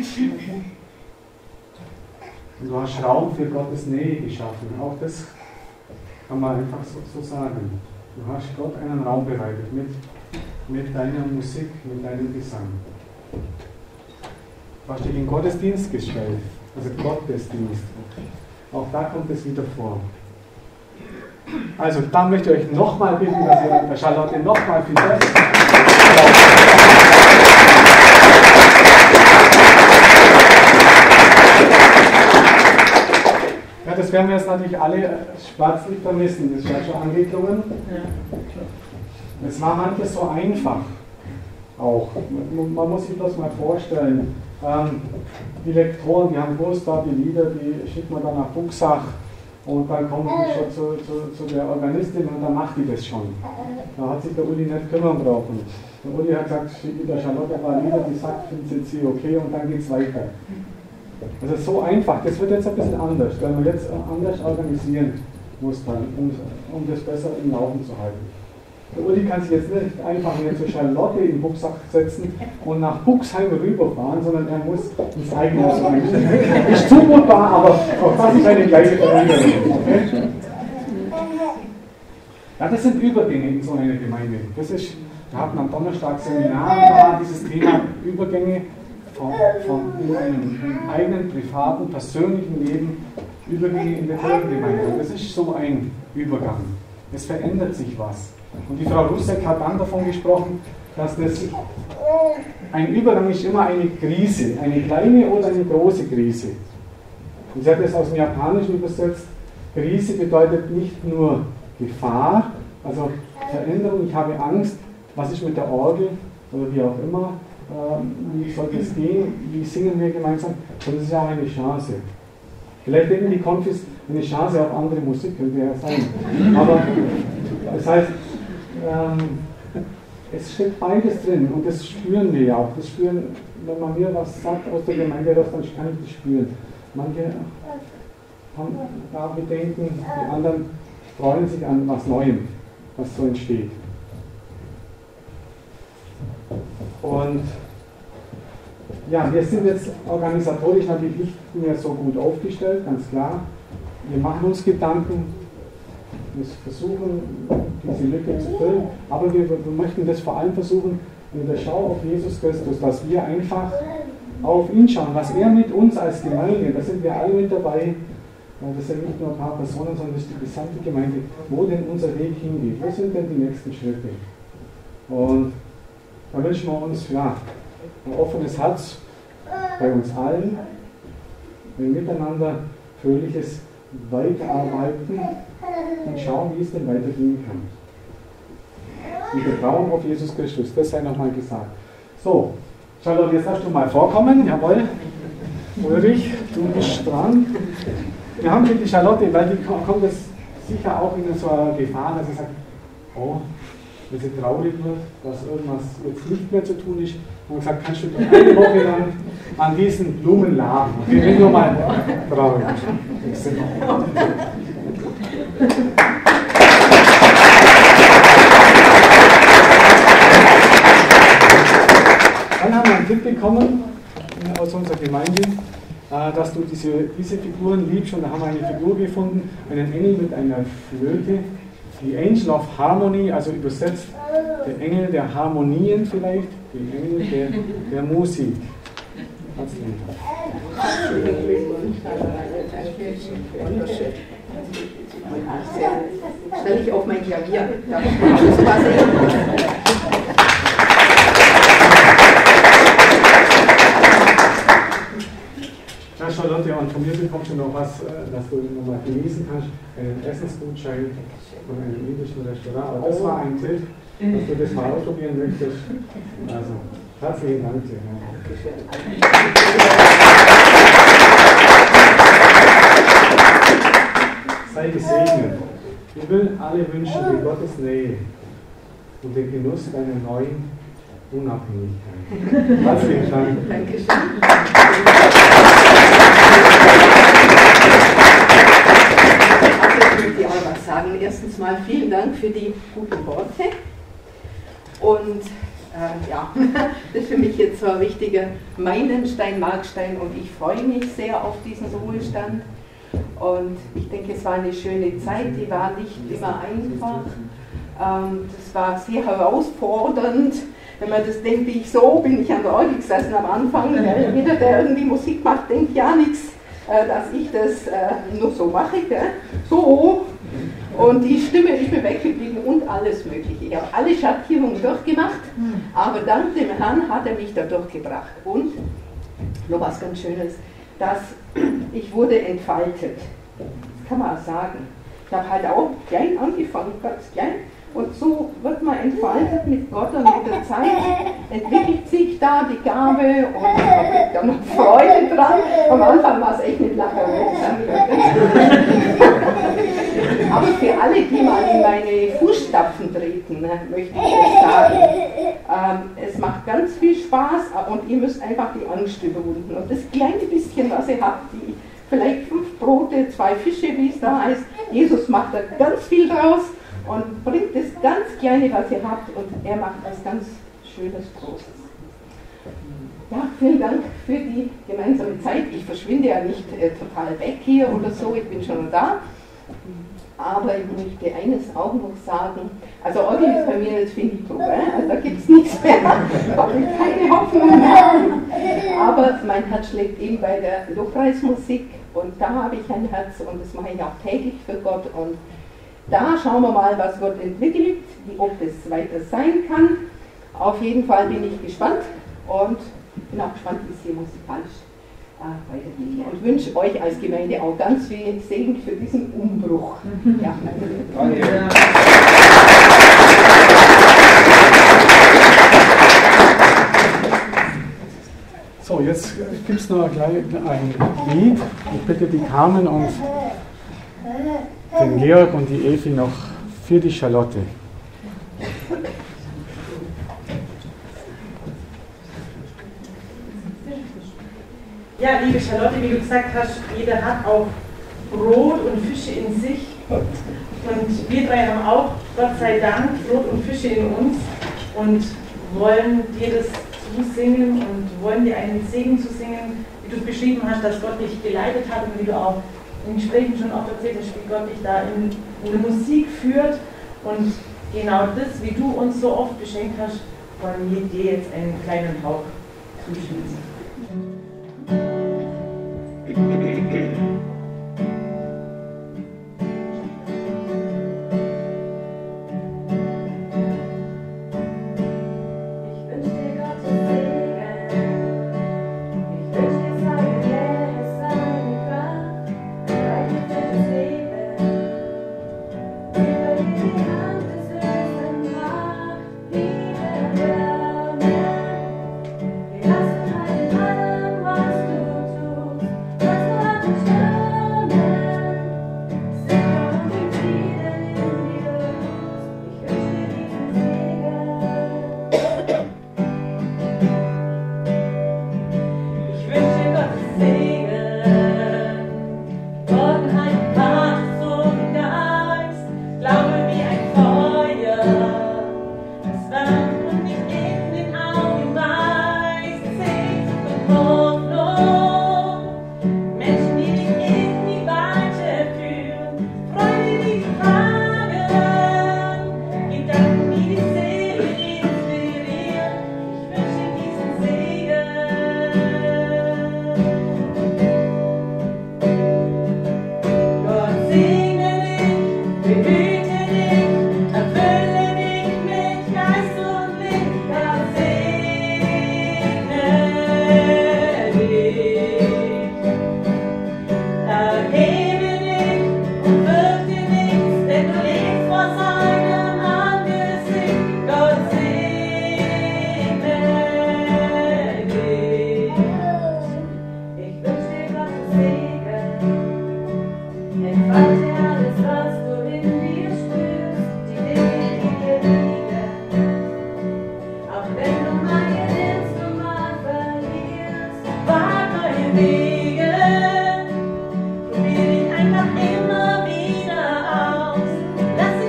Und du hast Raum für Gottes Nähe geschaffen. Auch das kann man einfach so sagen. Du hast Gott einen Raum bereitet mit deiner Musik, mit deinem Gesang. Du hast dich in Gottesdienst gestellt, also Gottesdienst. Auch da kommt es wieder vor. Also, da möchte ich euch nochmal bitten, dass ihr der Charlotte nochmal viel Dank. Ja, das werden wir jetzt natürlich alle schmerzlich vermissen. Das ist ja schon angeklungen. Es war manches so einfach. Auch. Man muss sich das mal vorstellen. Die Lektoren, die haben gewusst, da die Lieder, die schickt man dann nach Buchsach. Und dann kommt die schon zu der Organistin und dann macht die das schon. Da hat sich der Uli nicht kümmern brauchen. Der Uli hat gesagt, schickt der Charlotte ein paar Lieder, die sagt, findet sie okay und dann geht es weiter. Das ist so einfach. Das wird jetzt ein bisschen anders, weil man jetzt anders organisieren muss, um das besser im Laufen zu halten. Der Uli kann sich jetzt nicht einfach mehr zu Charlotte in Buchsach setzen und nach Buxheim rüberfahren, sondern er muss ins eigene Haus einstellen. Ist zumutbar, aber auch das ist eine gleiche Veränderung. Okay? Ja, das sind Übergänge in so einer Gemeinde. Wir hatten am Donnerstag Seminar, dieses Thema Übergänge von einem eigenen, privaten, persönlichen Leben, Übergänge in der Kirchengemeinde. Das ist so ein Übergang. Es verändert sich was. Und die Frau Rusek hat dann davon gesprochen, dass ein Übergang ist immer eine Krise, eine kleine oder eine große Krise. Und sie hat es aus dem Japanischen übersetzt. Krise bedeutet nicht nur Gefahr, also Veränderung, ich habe Angst, was ist mit der Orgel oder wie auch immer, wie soll das gehen, wie singen wir gemeinsam, sondern es ist auch eine Chance. Vielleicht denken die Konfis, eine Chance auf andere Musik könnte ja sein. Aber das heißt, es steckt beides drin und das spüren wir ja auch. Das spüren, wenn man mir was sagt aus der Gemeinde, dann kann ich das spüren. Manche haben da Bedenken, die anderen freuen sich an was Neuem, was so entsteht. Und ja, wir sind jetzt organisatorisch natürlich nicht mehr so gut aufgestellt, ganz klar. Wir machen uns Gedanken, wir versuchen, diese Lücke zu füllen, aber wir möchten das vor allem versuchen, in der Schau auf Jesus Christus, dass wir einfach auf ihn schauen, was er mit uns als Gemeinde, da sind wir alle mit dabei, das sind nicht nur ein paar Personen, sondern das ist die gesamte Gemeinde, wo denn unser Weg hingeht, wo sind denn die nächsten Schritte? Und da wünschen wir uns ein offenes Herz bei uns allen, ein Miteinander fröhliches Weiterarbeiten und schauen, wie es denn weitergehen kann. Und wir vertrauen auf Jesus Christus, das sei nochmal gesagt. So, Charlotte, jetzt darfst du mal vorkommen, jawohl. Ulrich, du bist dran. Wir haben für die Charlotte, weil die kommt jetzt sicher auch in so eine Gefahr, dass sie sagt, oh, wenn sie traurig wird, dass irgendwas jetzt nicht mehr zu tun ist, haben wir gesagt, kannst du doch eine Woche lang an diesen Blumen laden. Wir sind nur mal traurig. Dann haben wir einen Tipp bekommen aus unserer Gemeinde, dass du diese Figuren liebst, und da haben wir eine Figur gefunden, einen Engel mit einer Flöte, die Angel of Harmony, also übersetzt der Engel der Harmonien vielleicht, die Engel der Musik. Herzlichen Dank. Stelle ich auf mein Klavier. Darf ich mal Schluss was sehen? Ja, Charlotte, und von mir bekommst du noch was, dass du nochmal genießen kannst, einen Essensgutschein von einem indischen Restaurant. Aber das war ein Tipp, dass du das mal ausprobieren möchtest. Also, herzlichen Dank dir. Sei gesegnet. Ich will alle wünschen dir Gottes Nähe und den Genuss deiner neuen Unabhängigkeit. Herzlichen Dank. Dankeschön. ist für mich jetzt so ein wichtiger Meilenstein, Markstein, und ich freue mich sehr auf diesen Ruhestand. Und ich denke, es war eine schöne Zeit, die war nicht immer einfach. Das war sehr herausfordernd. Wenn man das denkt, wie ich so bin ich an der Orgel gesessen am Anfang. Jeder, der irgendwie Musik macht, denkt ja nichts, dass ich das nur so mache. Gell? So. Und die Stimme ist mir weggeblieben und alles Mögliche. Ich habe alle Schattierungen durchgemacht, aber dank dem Herrn hat er mich da durchgebracht. Und noch was ganz Schönes, dass ich wurde entfaltet. Das kann man auch sagen. Ich habe halt auch klein angefangen, ganz klein. Und so wird man entfaltet mit Gott, und mit der Zeit entwickelt sich da die Gabe, und man kriegt da noch Freude dran. Am Anfang war es echt nicht lachen. Aber für alle, die mal in meine Fußstapfen treten, möchte ich das sagen. Es macht ganz viel Spaß, und ihr müsst einfach die Angst überwinden. Und das kleine bisschen, was ihr habt, die vielleicht 5 Brote, 2 Fische, wie es da heißt, Jesus macht da ganz viel draus und bringt das ganz Kleine, was ihr habt, und er macht was ganz Schönes, Großes. Ja, vielen Dank für die gemeinsame Zeit. Ich verschwinde ja nicht total weg hier oder so, ich bin schon da. Aber ich möchte eines auch noch sagen, also Orgel ist bei mir jetzt finito, also da gibt es nichts mehr, da habe ich keine Hoffnung mehr. Aber mein Herz schlägt eben bei der Lobpreismusik, und da habe ich ein Herz, und das mache ich auch täglich für Gott, und da schauen wir mal, was Gott entwickelt, ob das weiter sein kann. Auf jeden Fall bin ich gespannt und bin auch gespannt, wie es hier musikalisch weitergeht. Und wünsche euch als Gemeinde auch ganz viel Segen für diesen Umbruch. Ja, danke. So, jetzt gibt es noch gleich ein Lied. Ich bitte die Carmen und den Georg und die Evi noch für die Charlotte. Ja, liebe Charlotte, wie du gesagt hast, jeder hat auch Brot und Fische in sich. Und wir drei haben auch, Gott sei Dank, Brot und Fische in uns und wollen dir das zusingen und wollen dir einen Segen zu singen, wie du es beschrieben hast, dass Gott dich geleitet hat, und wie du auch in Gesprächen schon oft erzählt hast, wie Gott dich da in der Musik führt. Und genau das, wie du uns so oft beschenkt hast, wollen wir dir jetzt einen kleinen Hauch zuschließen.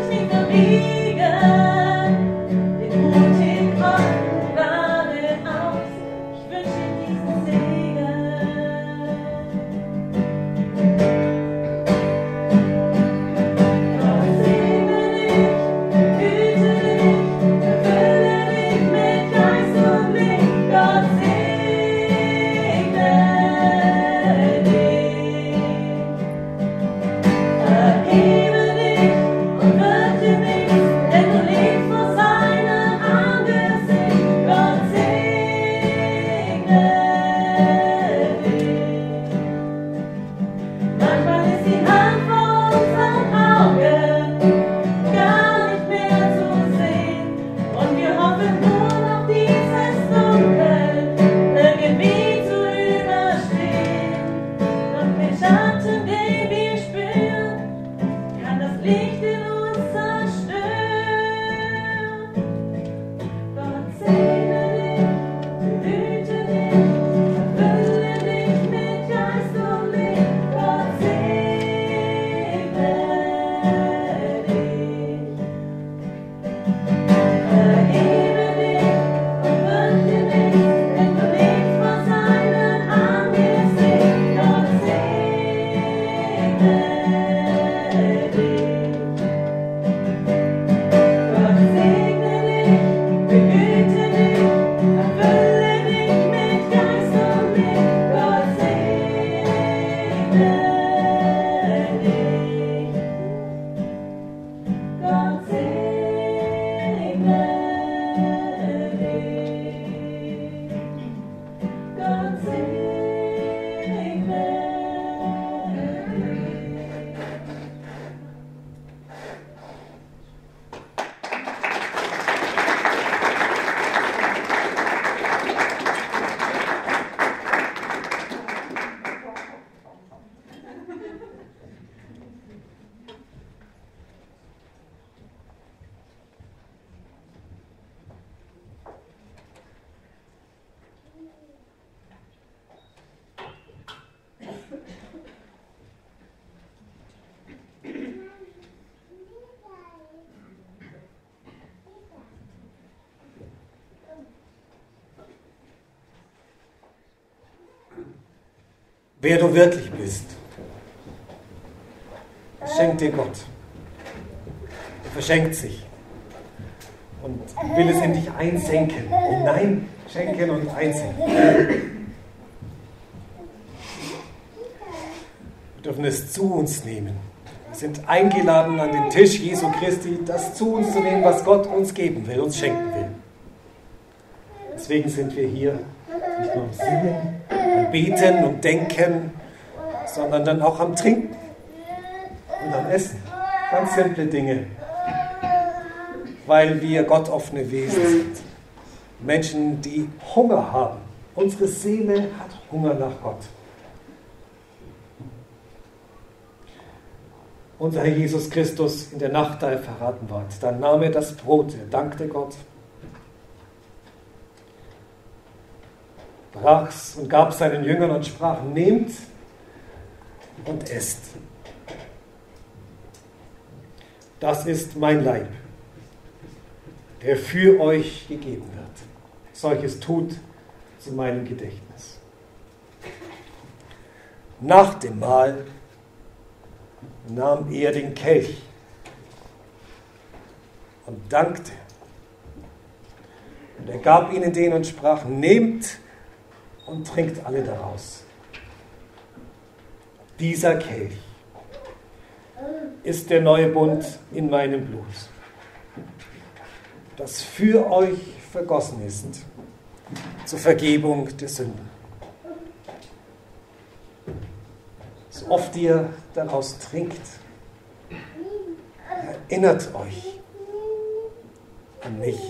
Liegen, den Mut in Gott, gerade auf. Wer du wirklich bist, schenkt dir Gott. Er verschenkt sich und will es in dich einsenken, hineinschenken und einsenken. Wir dürfen es zu uns nehmen. Wir sind eingeladen an den Tisch Jesu Christi, das zu uns zu nehmen, was Gott uns geben will, uns schenken will. Deswegen sind wir hier, nicht nur am Singen, am Beten und Denken, sondern dann auch am Trinken und am Essen. Ganz simple Dinge, weil wir gottoffene Wesen sind. Menschen, die Hunger haben. Unsere Seele hat Hunger nach Gott. Unser Herr Jesus Christus in der Nacht, da er verraten ward, dann nahm er das Brot, er dankte Gott, brach's und gab seinen Jüngern und sprach: Nehmt und esst. Das ist mein Leib, der für euch gegeben wird. Solches tut zu meinem Gedächtnis. Nach dem Mahl nahm er den Kelch und dankte. Und er gab ihnen den und sprach: Nehmt und trinkt alle daraus. Dieser Kelch ist der neue Bund in meinem Blut, das für euch vergossen ist, zur Vergebung der Sünden. So oft ihr daraus trinkt, erinnert euch an mich.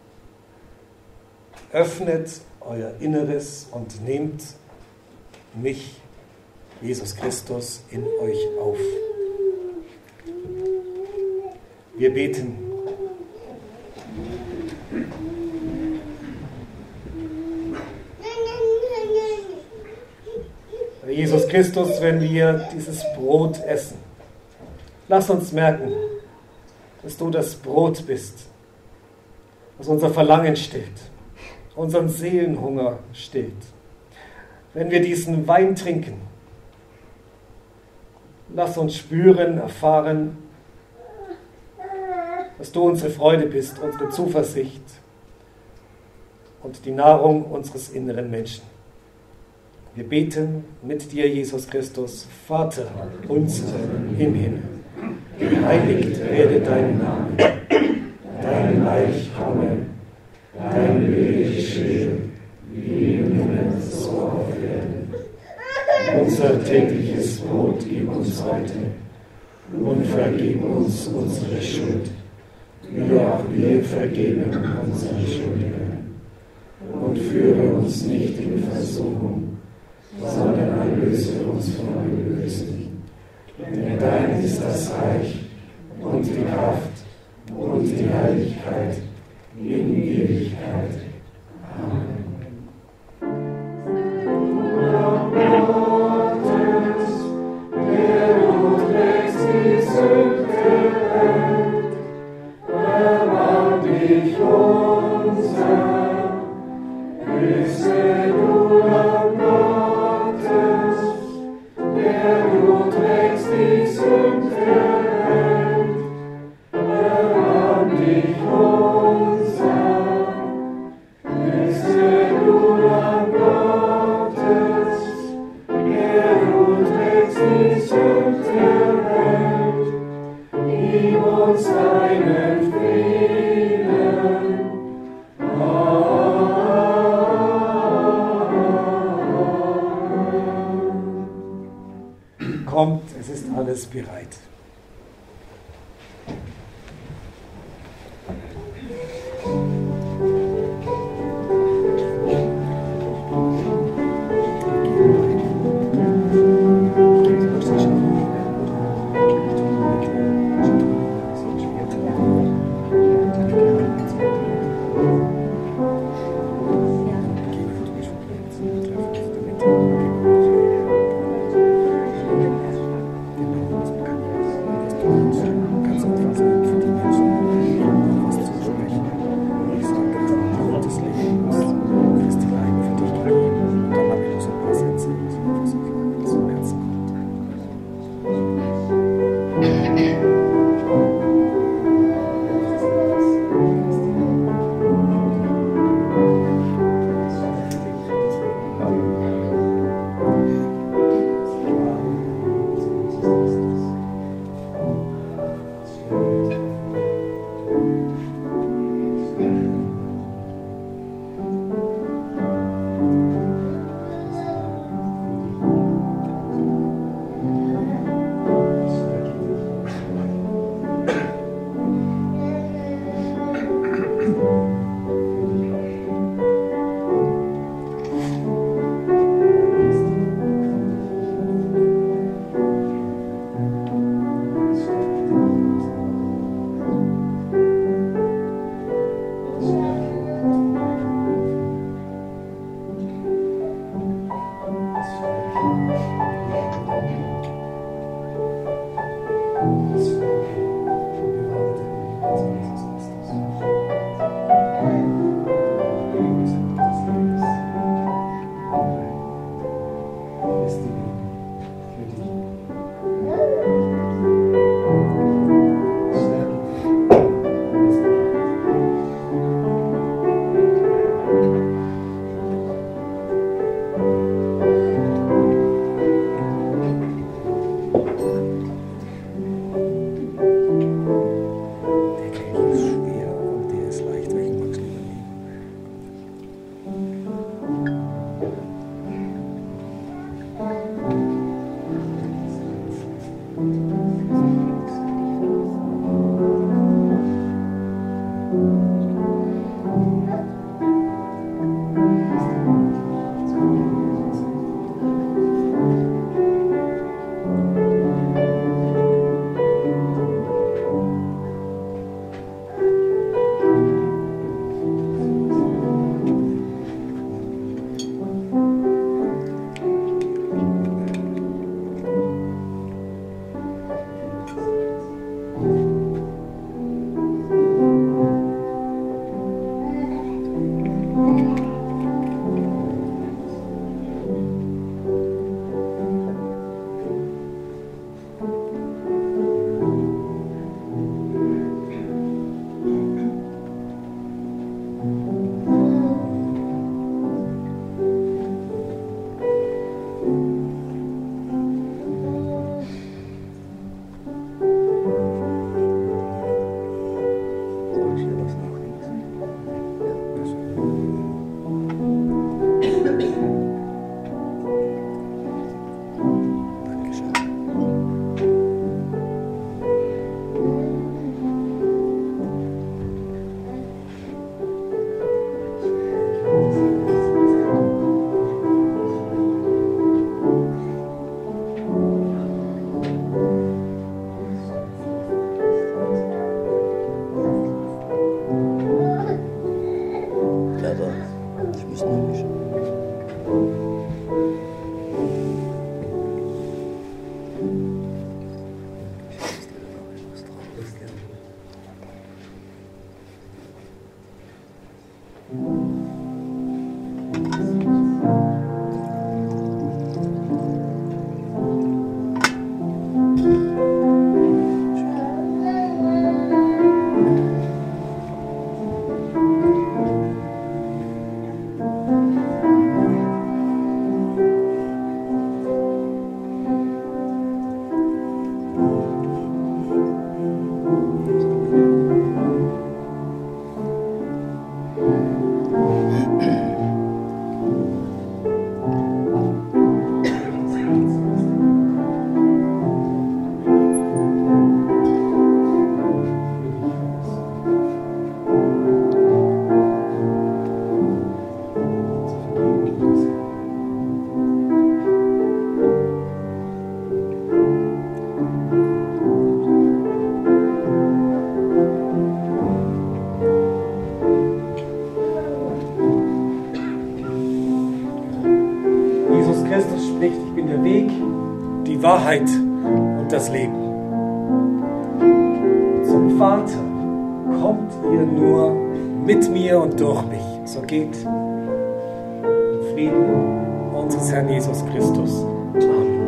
Öffnet euer Inneres und nehmt mich, Jesus Christus, in euch auf. Wir beten. Herr Jesus Christus, wenn wir dieses Brot essen, lass uns merken, dass du das Brot bist, das unser Verlangen stillt, unseren Seelenhunger stillt. Wenn wir diesen Wein trinken, lass uns spüren, erfahren, dass du unsere Freude bist, unsere Zuversicht und die Nahrung unseres inneren Menschen. Wir beten mit dir, Jesus Christus, Vater unser im Himmel. Geheiligt werde dein Name, dein Reich komme, dein Wille geschehe, wie im Himmel so auf Erden. Unser tägliches Brot gib uns heute und vergib uns unsere Schuld, wie auch wir vergeben unseren Schuldigern. Und führe uns nicht in Versuchung, sondern erlöse uns von dem Bösen. Denn dein ist das Reich und die Kraft und die Herrlichkeit in Ewigkeit. Amen. kommt, es ist alles bereit. die Wahrheit und das Leben. Zum Vater kommt ihr nur mit mir und durch mich. So geht im Frieden unseres Herrn Jesus Christus. Amen.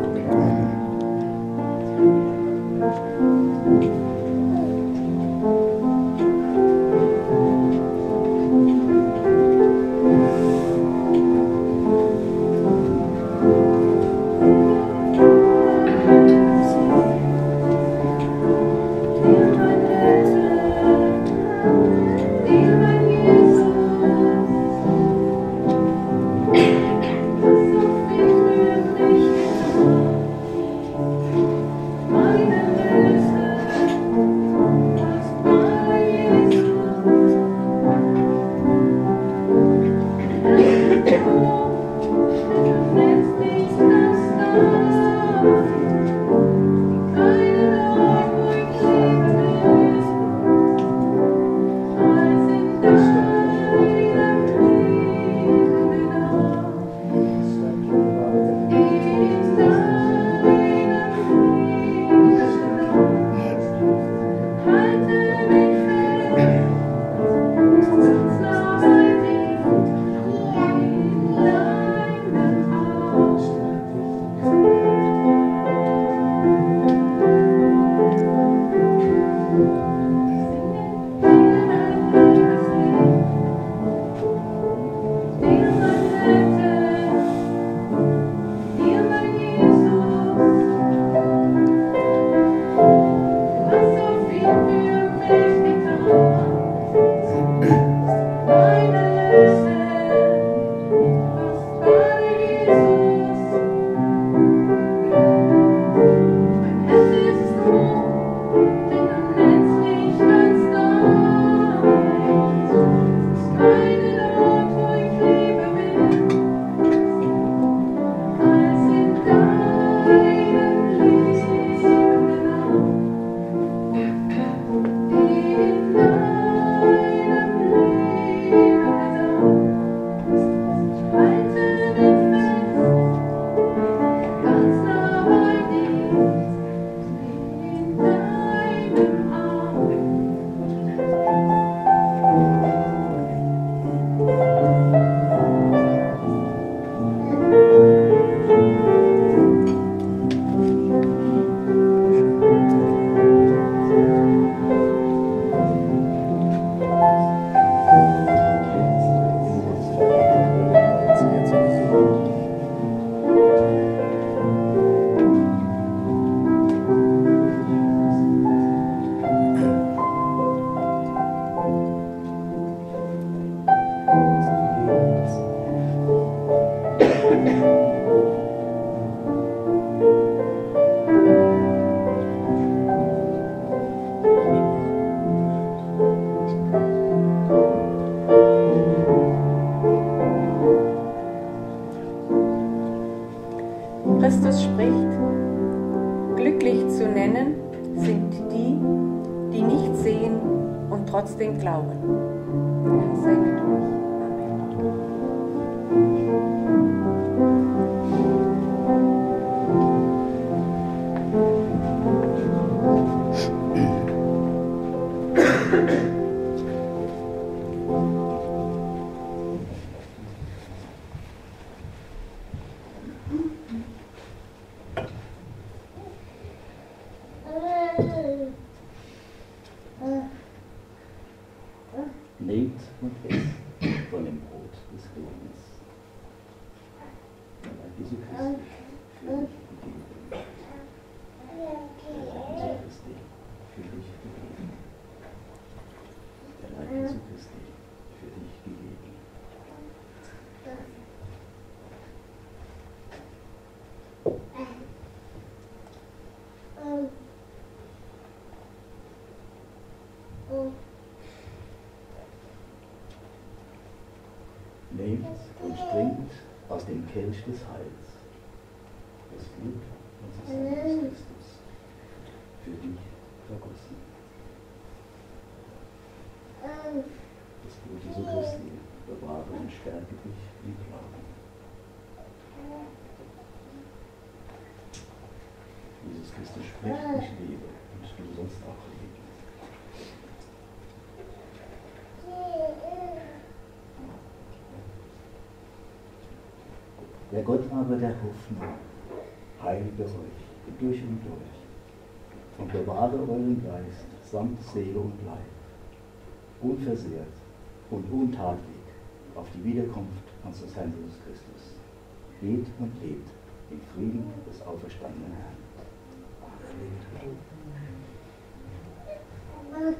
Christus spricht, glücklich zu nennen sind die, die nicht sehen und trotzdem glauben. Der Herr sei mit euch. Nehmt und esst von dem Brot des Lebens. Der Leib Jesu Christi für dich gegeben. Der Leib Jesu Christi für dich gegeben. Der Leib Jesu Christi für dich gegeben. Nehmt und trinkt aus dem Kelch des Heils, das Blut unseres Herrn Jesus Christus, für dich vergossen. Das Blut Jesu Christi bewahre und stärke dich im Glauben. Christus spricht, ich lebe und du sollst auch leben. Der Gott aber der Hoffnung heilige euch durch und durch und bewahre euren Geist samt Seele und Leib, unversehrt und untadelig auf die Wiederkunft unseres Herrn Jesus Christus. Lebt und lebt im Frieden des auferstandenen Herrn. Amen.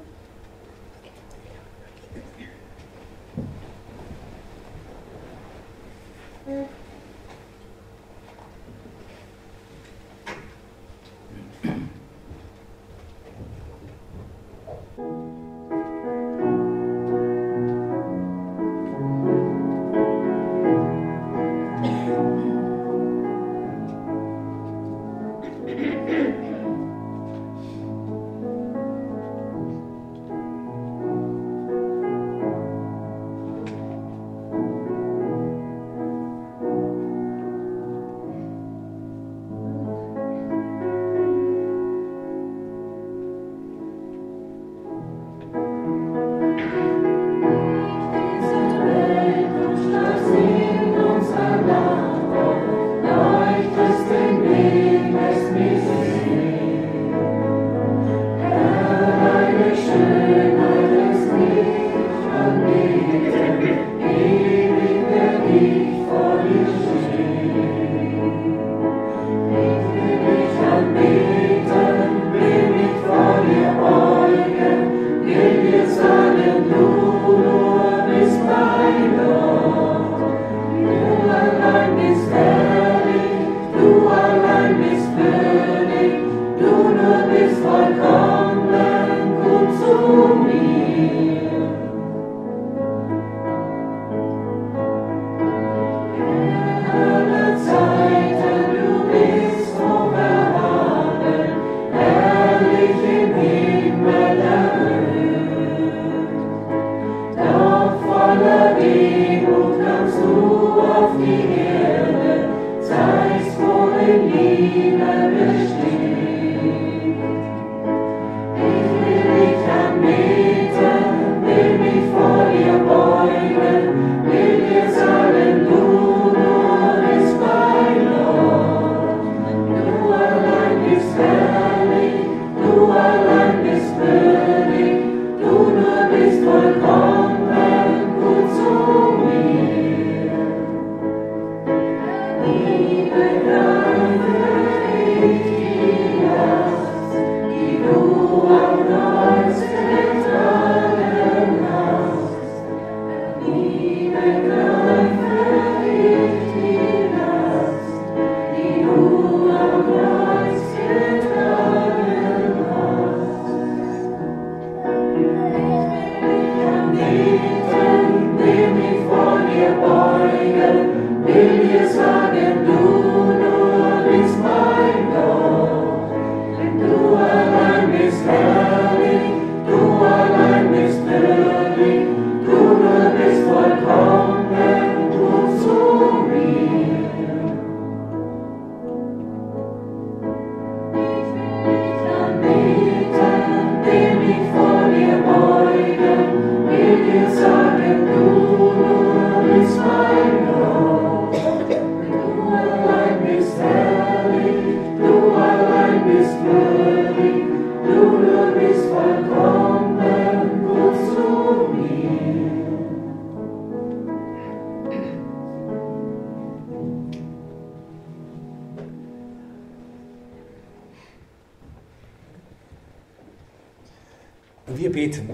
Wir beten.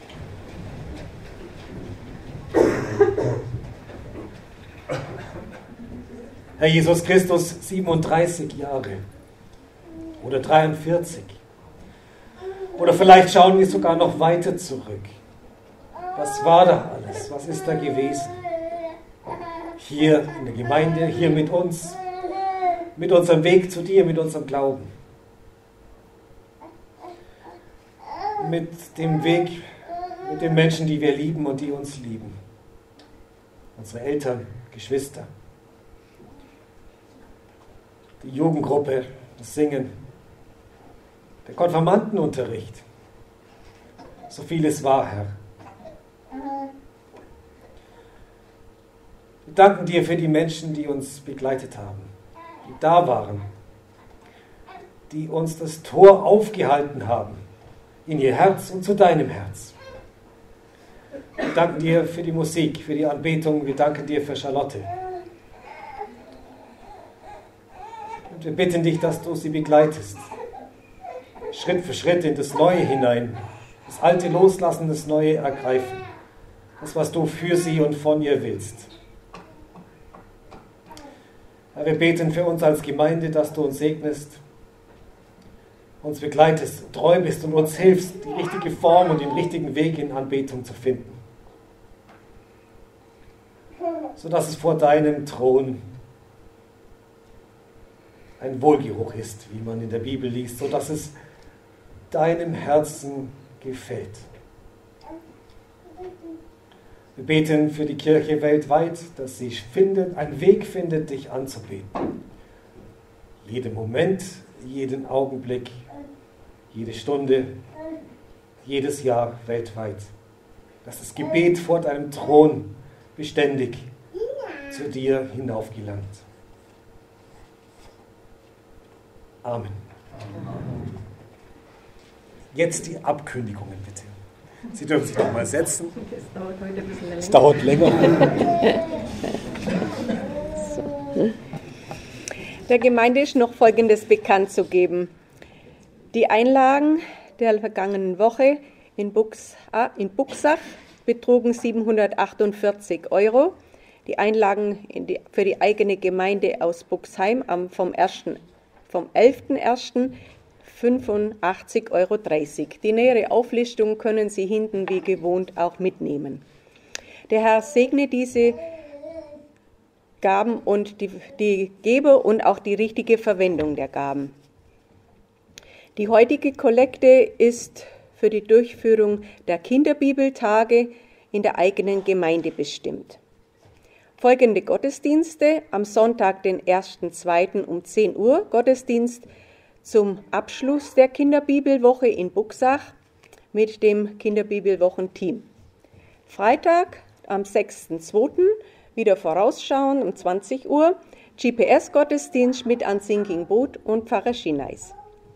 Herr Jesus Christus, 37 Jahre oder 43 oder vielleicht schauen wir sogar noch weiter zurück. Was war da alles? Was ist da gewesen? Hier in der Gemeinde, hier mit uns, mit unserem Weg zu dir, mit unserem Glauben. Mit dem Weg, mit den Menschen, die wir lieben und die uns lieben. Unsere Eltern, Geschwister. Die Jugendgruppe, das Singen, der Konfirmandenunterricht. So vieles war, Herr. Wir danken dir für die Menschen, die uns begleitet haben, die da waren, die uns das Tor aufgehalten haben, in ihr Herz und zu deinem Herz. Wir danken dir für die Musik, für die Anbetung, wir danken dir für Charlotte. Und wir bitten dich, dass du sie begleitest, Schritt für Schritt in das Neue hinein, das Alte loslassen, das Neue ergreifen, das, was du für sie und von ihr willst. Herr, wir beten für uns als Gemeinde, dass du uns segnest, uns begleitest, treu bist und uns hilfst, die richtige Form und den richtigen Weg in Anbetung zu finden. Sodass es vor deinem Thron ein Wohlgeruch ist, wie man in der Bibel liest, sodass es deinem Herzen gefällt. Wir beten für die Kirche weltweit, dass sie einen Weg findet, dich anzubeten. Jeden Moment, jeden Augenblick, jede Stunde, jedes Jahr weltweit. Dass das Gebet vor deinem Thron beständig zu dir hinaufgelangt. Amen. Jetzt die Abkündigungen bitte. Sie dürfen sich noch mal setzen. Das dauert heute ein bisschen länger. Es dauert länger. Der Gemeinde ist noch Folgendes bekannt zu geben. Die Einlagen der vergangenen Woche in Buxach betrugen 748 €. Die Einlagen für die eigene Gemeinde aus Buxheim vom 11.01. 85,30 €. Die nähere Auflistung können Sie hinten wie gewohnt auch mitnehmen. Der Herr segne diese Gaben und die Geber und auch die richtige Verwendung der Gaben. Die heutige Kollekte ist für die Durchführung der Kinderbibeltage in der eigenen Gemeinde bestimmt. Folgende Gottesdienste: am Sonntag, den 1.2. um 10 Uhr, Gottesdienst zum Abschluss der Kinderbibelwoche in Buxach mit dem Kinderbibelwochenteam. Freitag, am 6.2. wieder vorausschauen um 20 Uhr, GPS-Gottesdienst mit An Singing Boot und Pfarrer Schineis.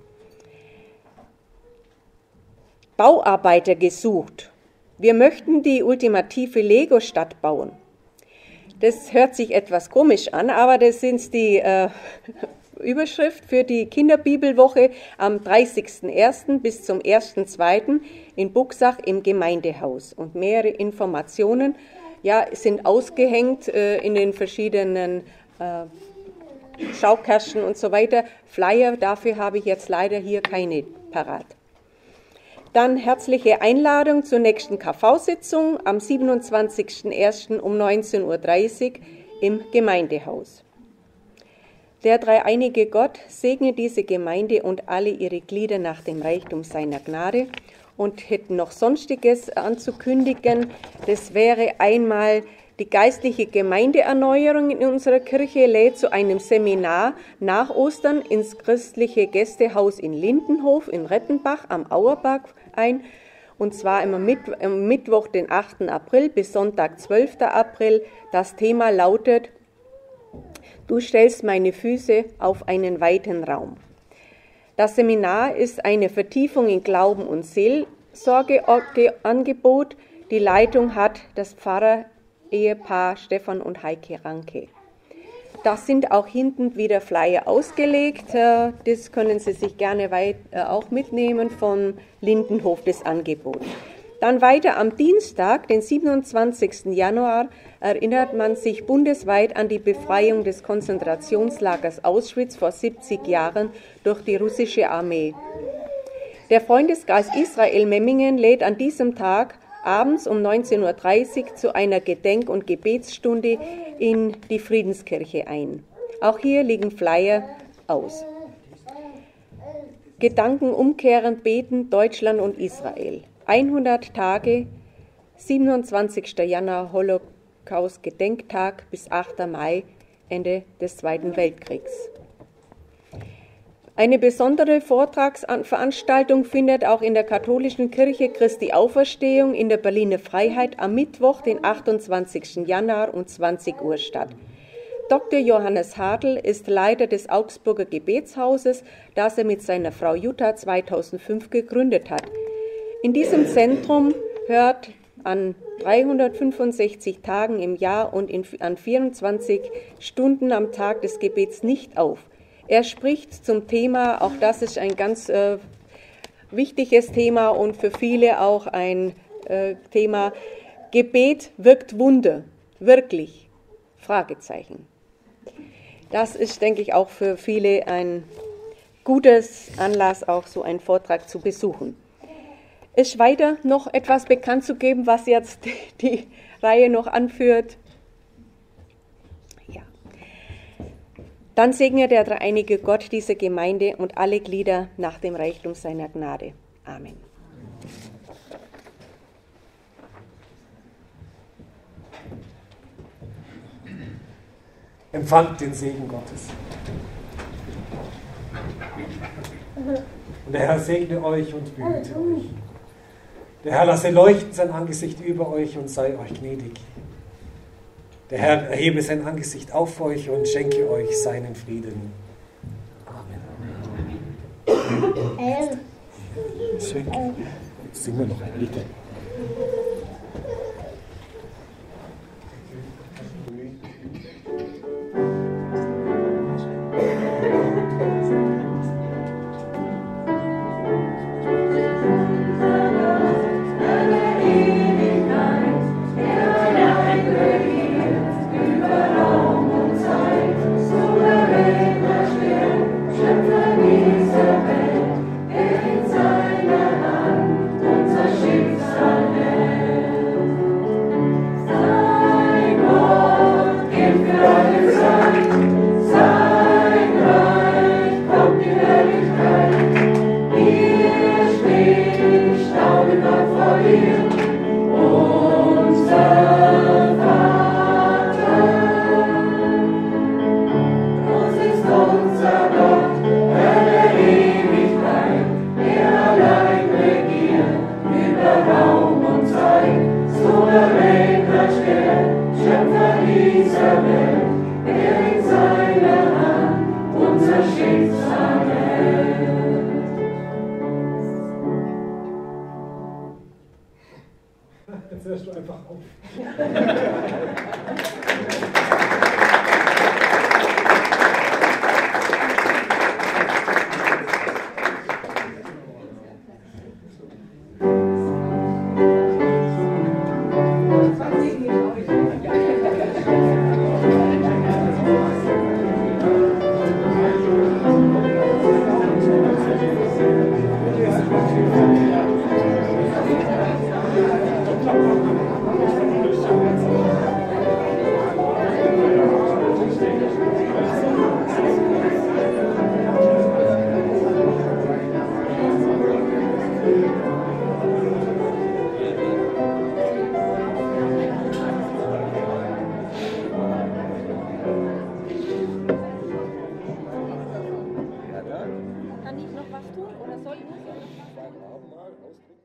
Bauarbeiter gesucht. Wir möchten die ultimative Lego-Stadt bauen. Das hört sich etwas komisch an, aber das sind die Überschrift für die Kinderbibelwoche am 30.01. bis zum 1.2. in Buxach im Gemeindehaus. Und mehrere Informationen sind ausgehängt in den verschiedenen Schaukästen und so weiter. Flyer, dafür habe ich jetzt leider hier keine parat. Dann herzliche Einladung zur nächsten KV-Sitzung am 27.01. um 19.30 Uhr im Gemeindehaus. Der dreieinige Gott segne diese Gemeinde und alle ihre Glieder nach dem Reichtum seiner Gnade und hätten noch Sonstiges anzukündigen. Das wäre einmal die geistliche Gemeindeerneuerung in unserer Kirche lädt zu einem Seminar nach Ostern ins christliche Gästehaus in Lindenhof in Rettenbach am Auerbach ein. Und zwar am Mittwoch, den 8. April bis Sonntag, 12. April. Das Thema lautet: Du stellst meine Füße auf einen weiten Raum. Das Seminar ist eine Vertiefung in Glauben und Seelsorgeangebot. Die Leitung hat das Pfarrer-Ehepaar Stefan und Heike Ranke. Das sind auch hinten wieder Flyer ausgelegt. Das können Sie sich gerne auch mitnehmen von Lindenhof, das Angebot. Dann weiter am Dienstag, den 27. Januar, erinnert man sich bundesweit an die Befreiung des Konzentrationslagers Auschwitz vor 70 Jahren durch die russische Armee. Der Freundeskreis Israel Memmingen lädt an diesem Tag abends um 19.30 Uhr zu einer Gedenk- und Gebetsstunde in die Friedenskirche ein. Auch hier liegen Flyer aus. Gedanken umkehrend beten, Deutschland und Israel. 100 Tage, 27. Januar, Holocaust-Gedenktag bis 8. Mai, Ende des Zweiten Weltkriegs. Eine besondere Vortragsveranstaltung findet auch in der Katholischen Kirche Christi Auferstehung in der Berliner Freiheit am Mittwoch, den 28. Januar um 20 Uhr statt. Dr. Johannes Hartl ist Leiter des Augsburger Gebetshauses, das er mit seiner Frau Jutta 2005 gegründet hat. In diesem Zentrum hört an 365 Tagen im Jahr und an 24 Stunden am Tag des Gebets nicht auf. Er spricht zum Thema, auch das ist ein ganz wichtiges Thema und für viele auch ein Thema, Gebet wirkt Wunder, wirklich, Fragezeichen. Das ist, denke ich, auch für viele ein gutes Anlass, auch so einen Vortrag zu besuchen. Ist weiter noch etwas bekannt zu geben, was jetzt die Reihe noch anführt? Ja. Dann segne der dreieinige Gott diese Gemeinde und alle Glieder nach dem Reichtum seiner Gnade. Amen. Empfangt den Segen Gottes. Und der Herr segne euch und behüte euch. Der Herr lasse leuchten sein Angesicht über euch und sei euch gnädig. Der Herr erhebe sein Angesicht auf euch und schenke euch seinen Frieden. Amen. Schön. Jetzt singen wir noch ein Lied. Jetzt hörst du einfach auf. Kann ich noch was tun oder soll ich noch was tun?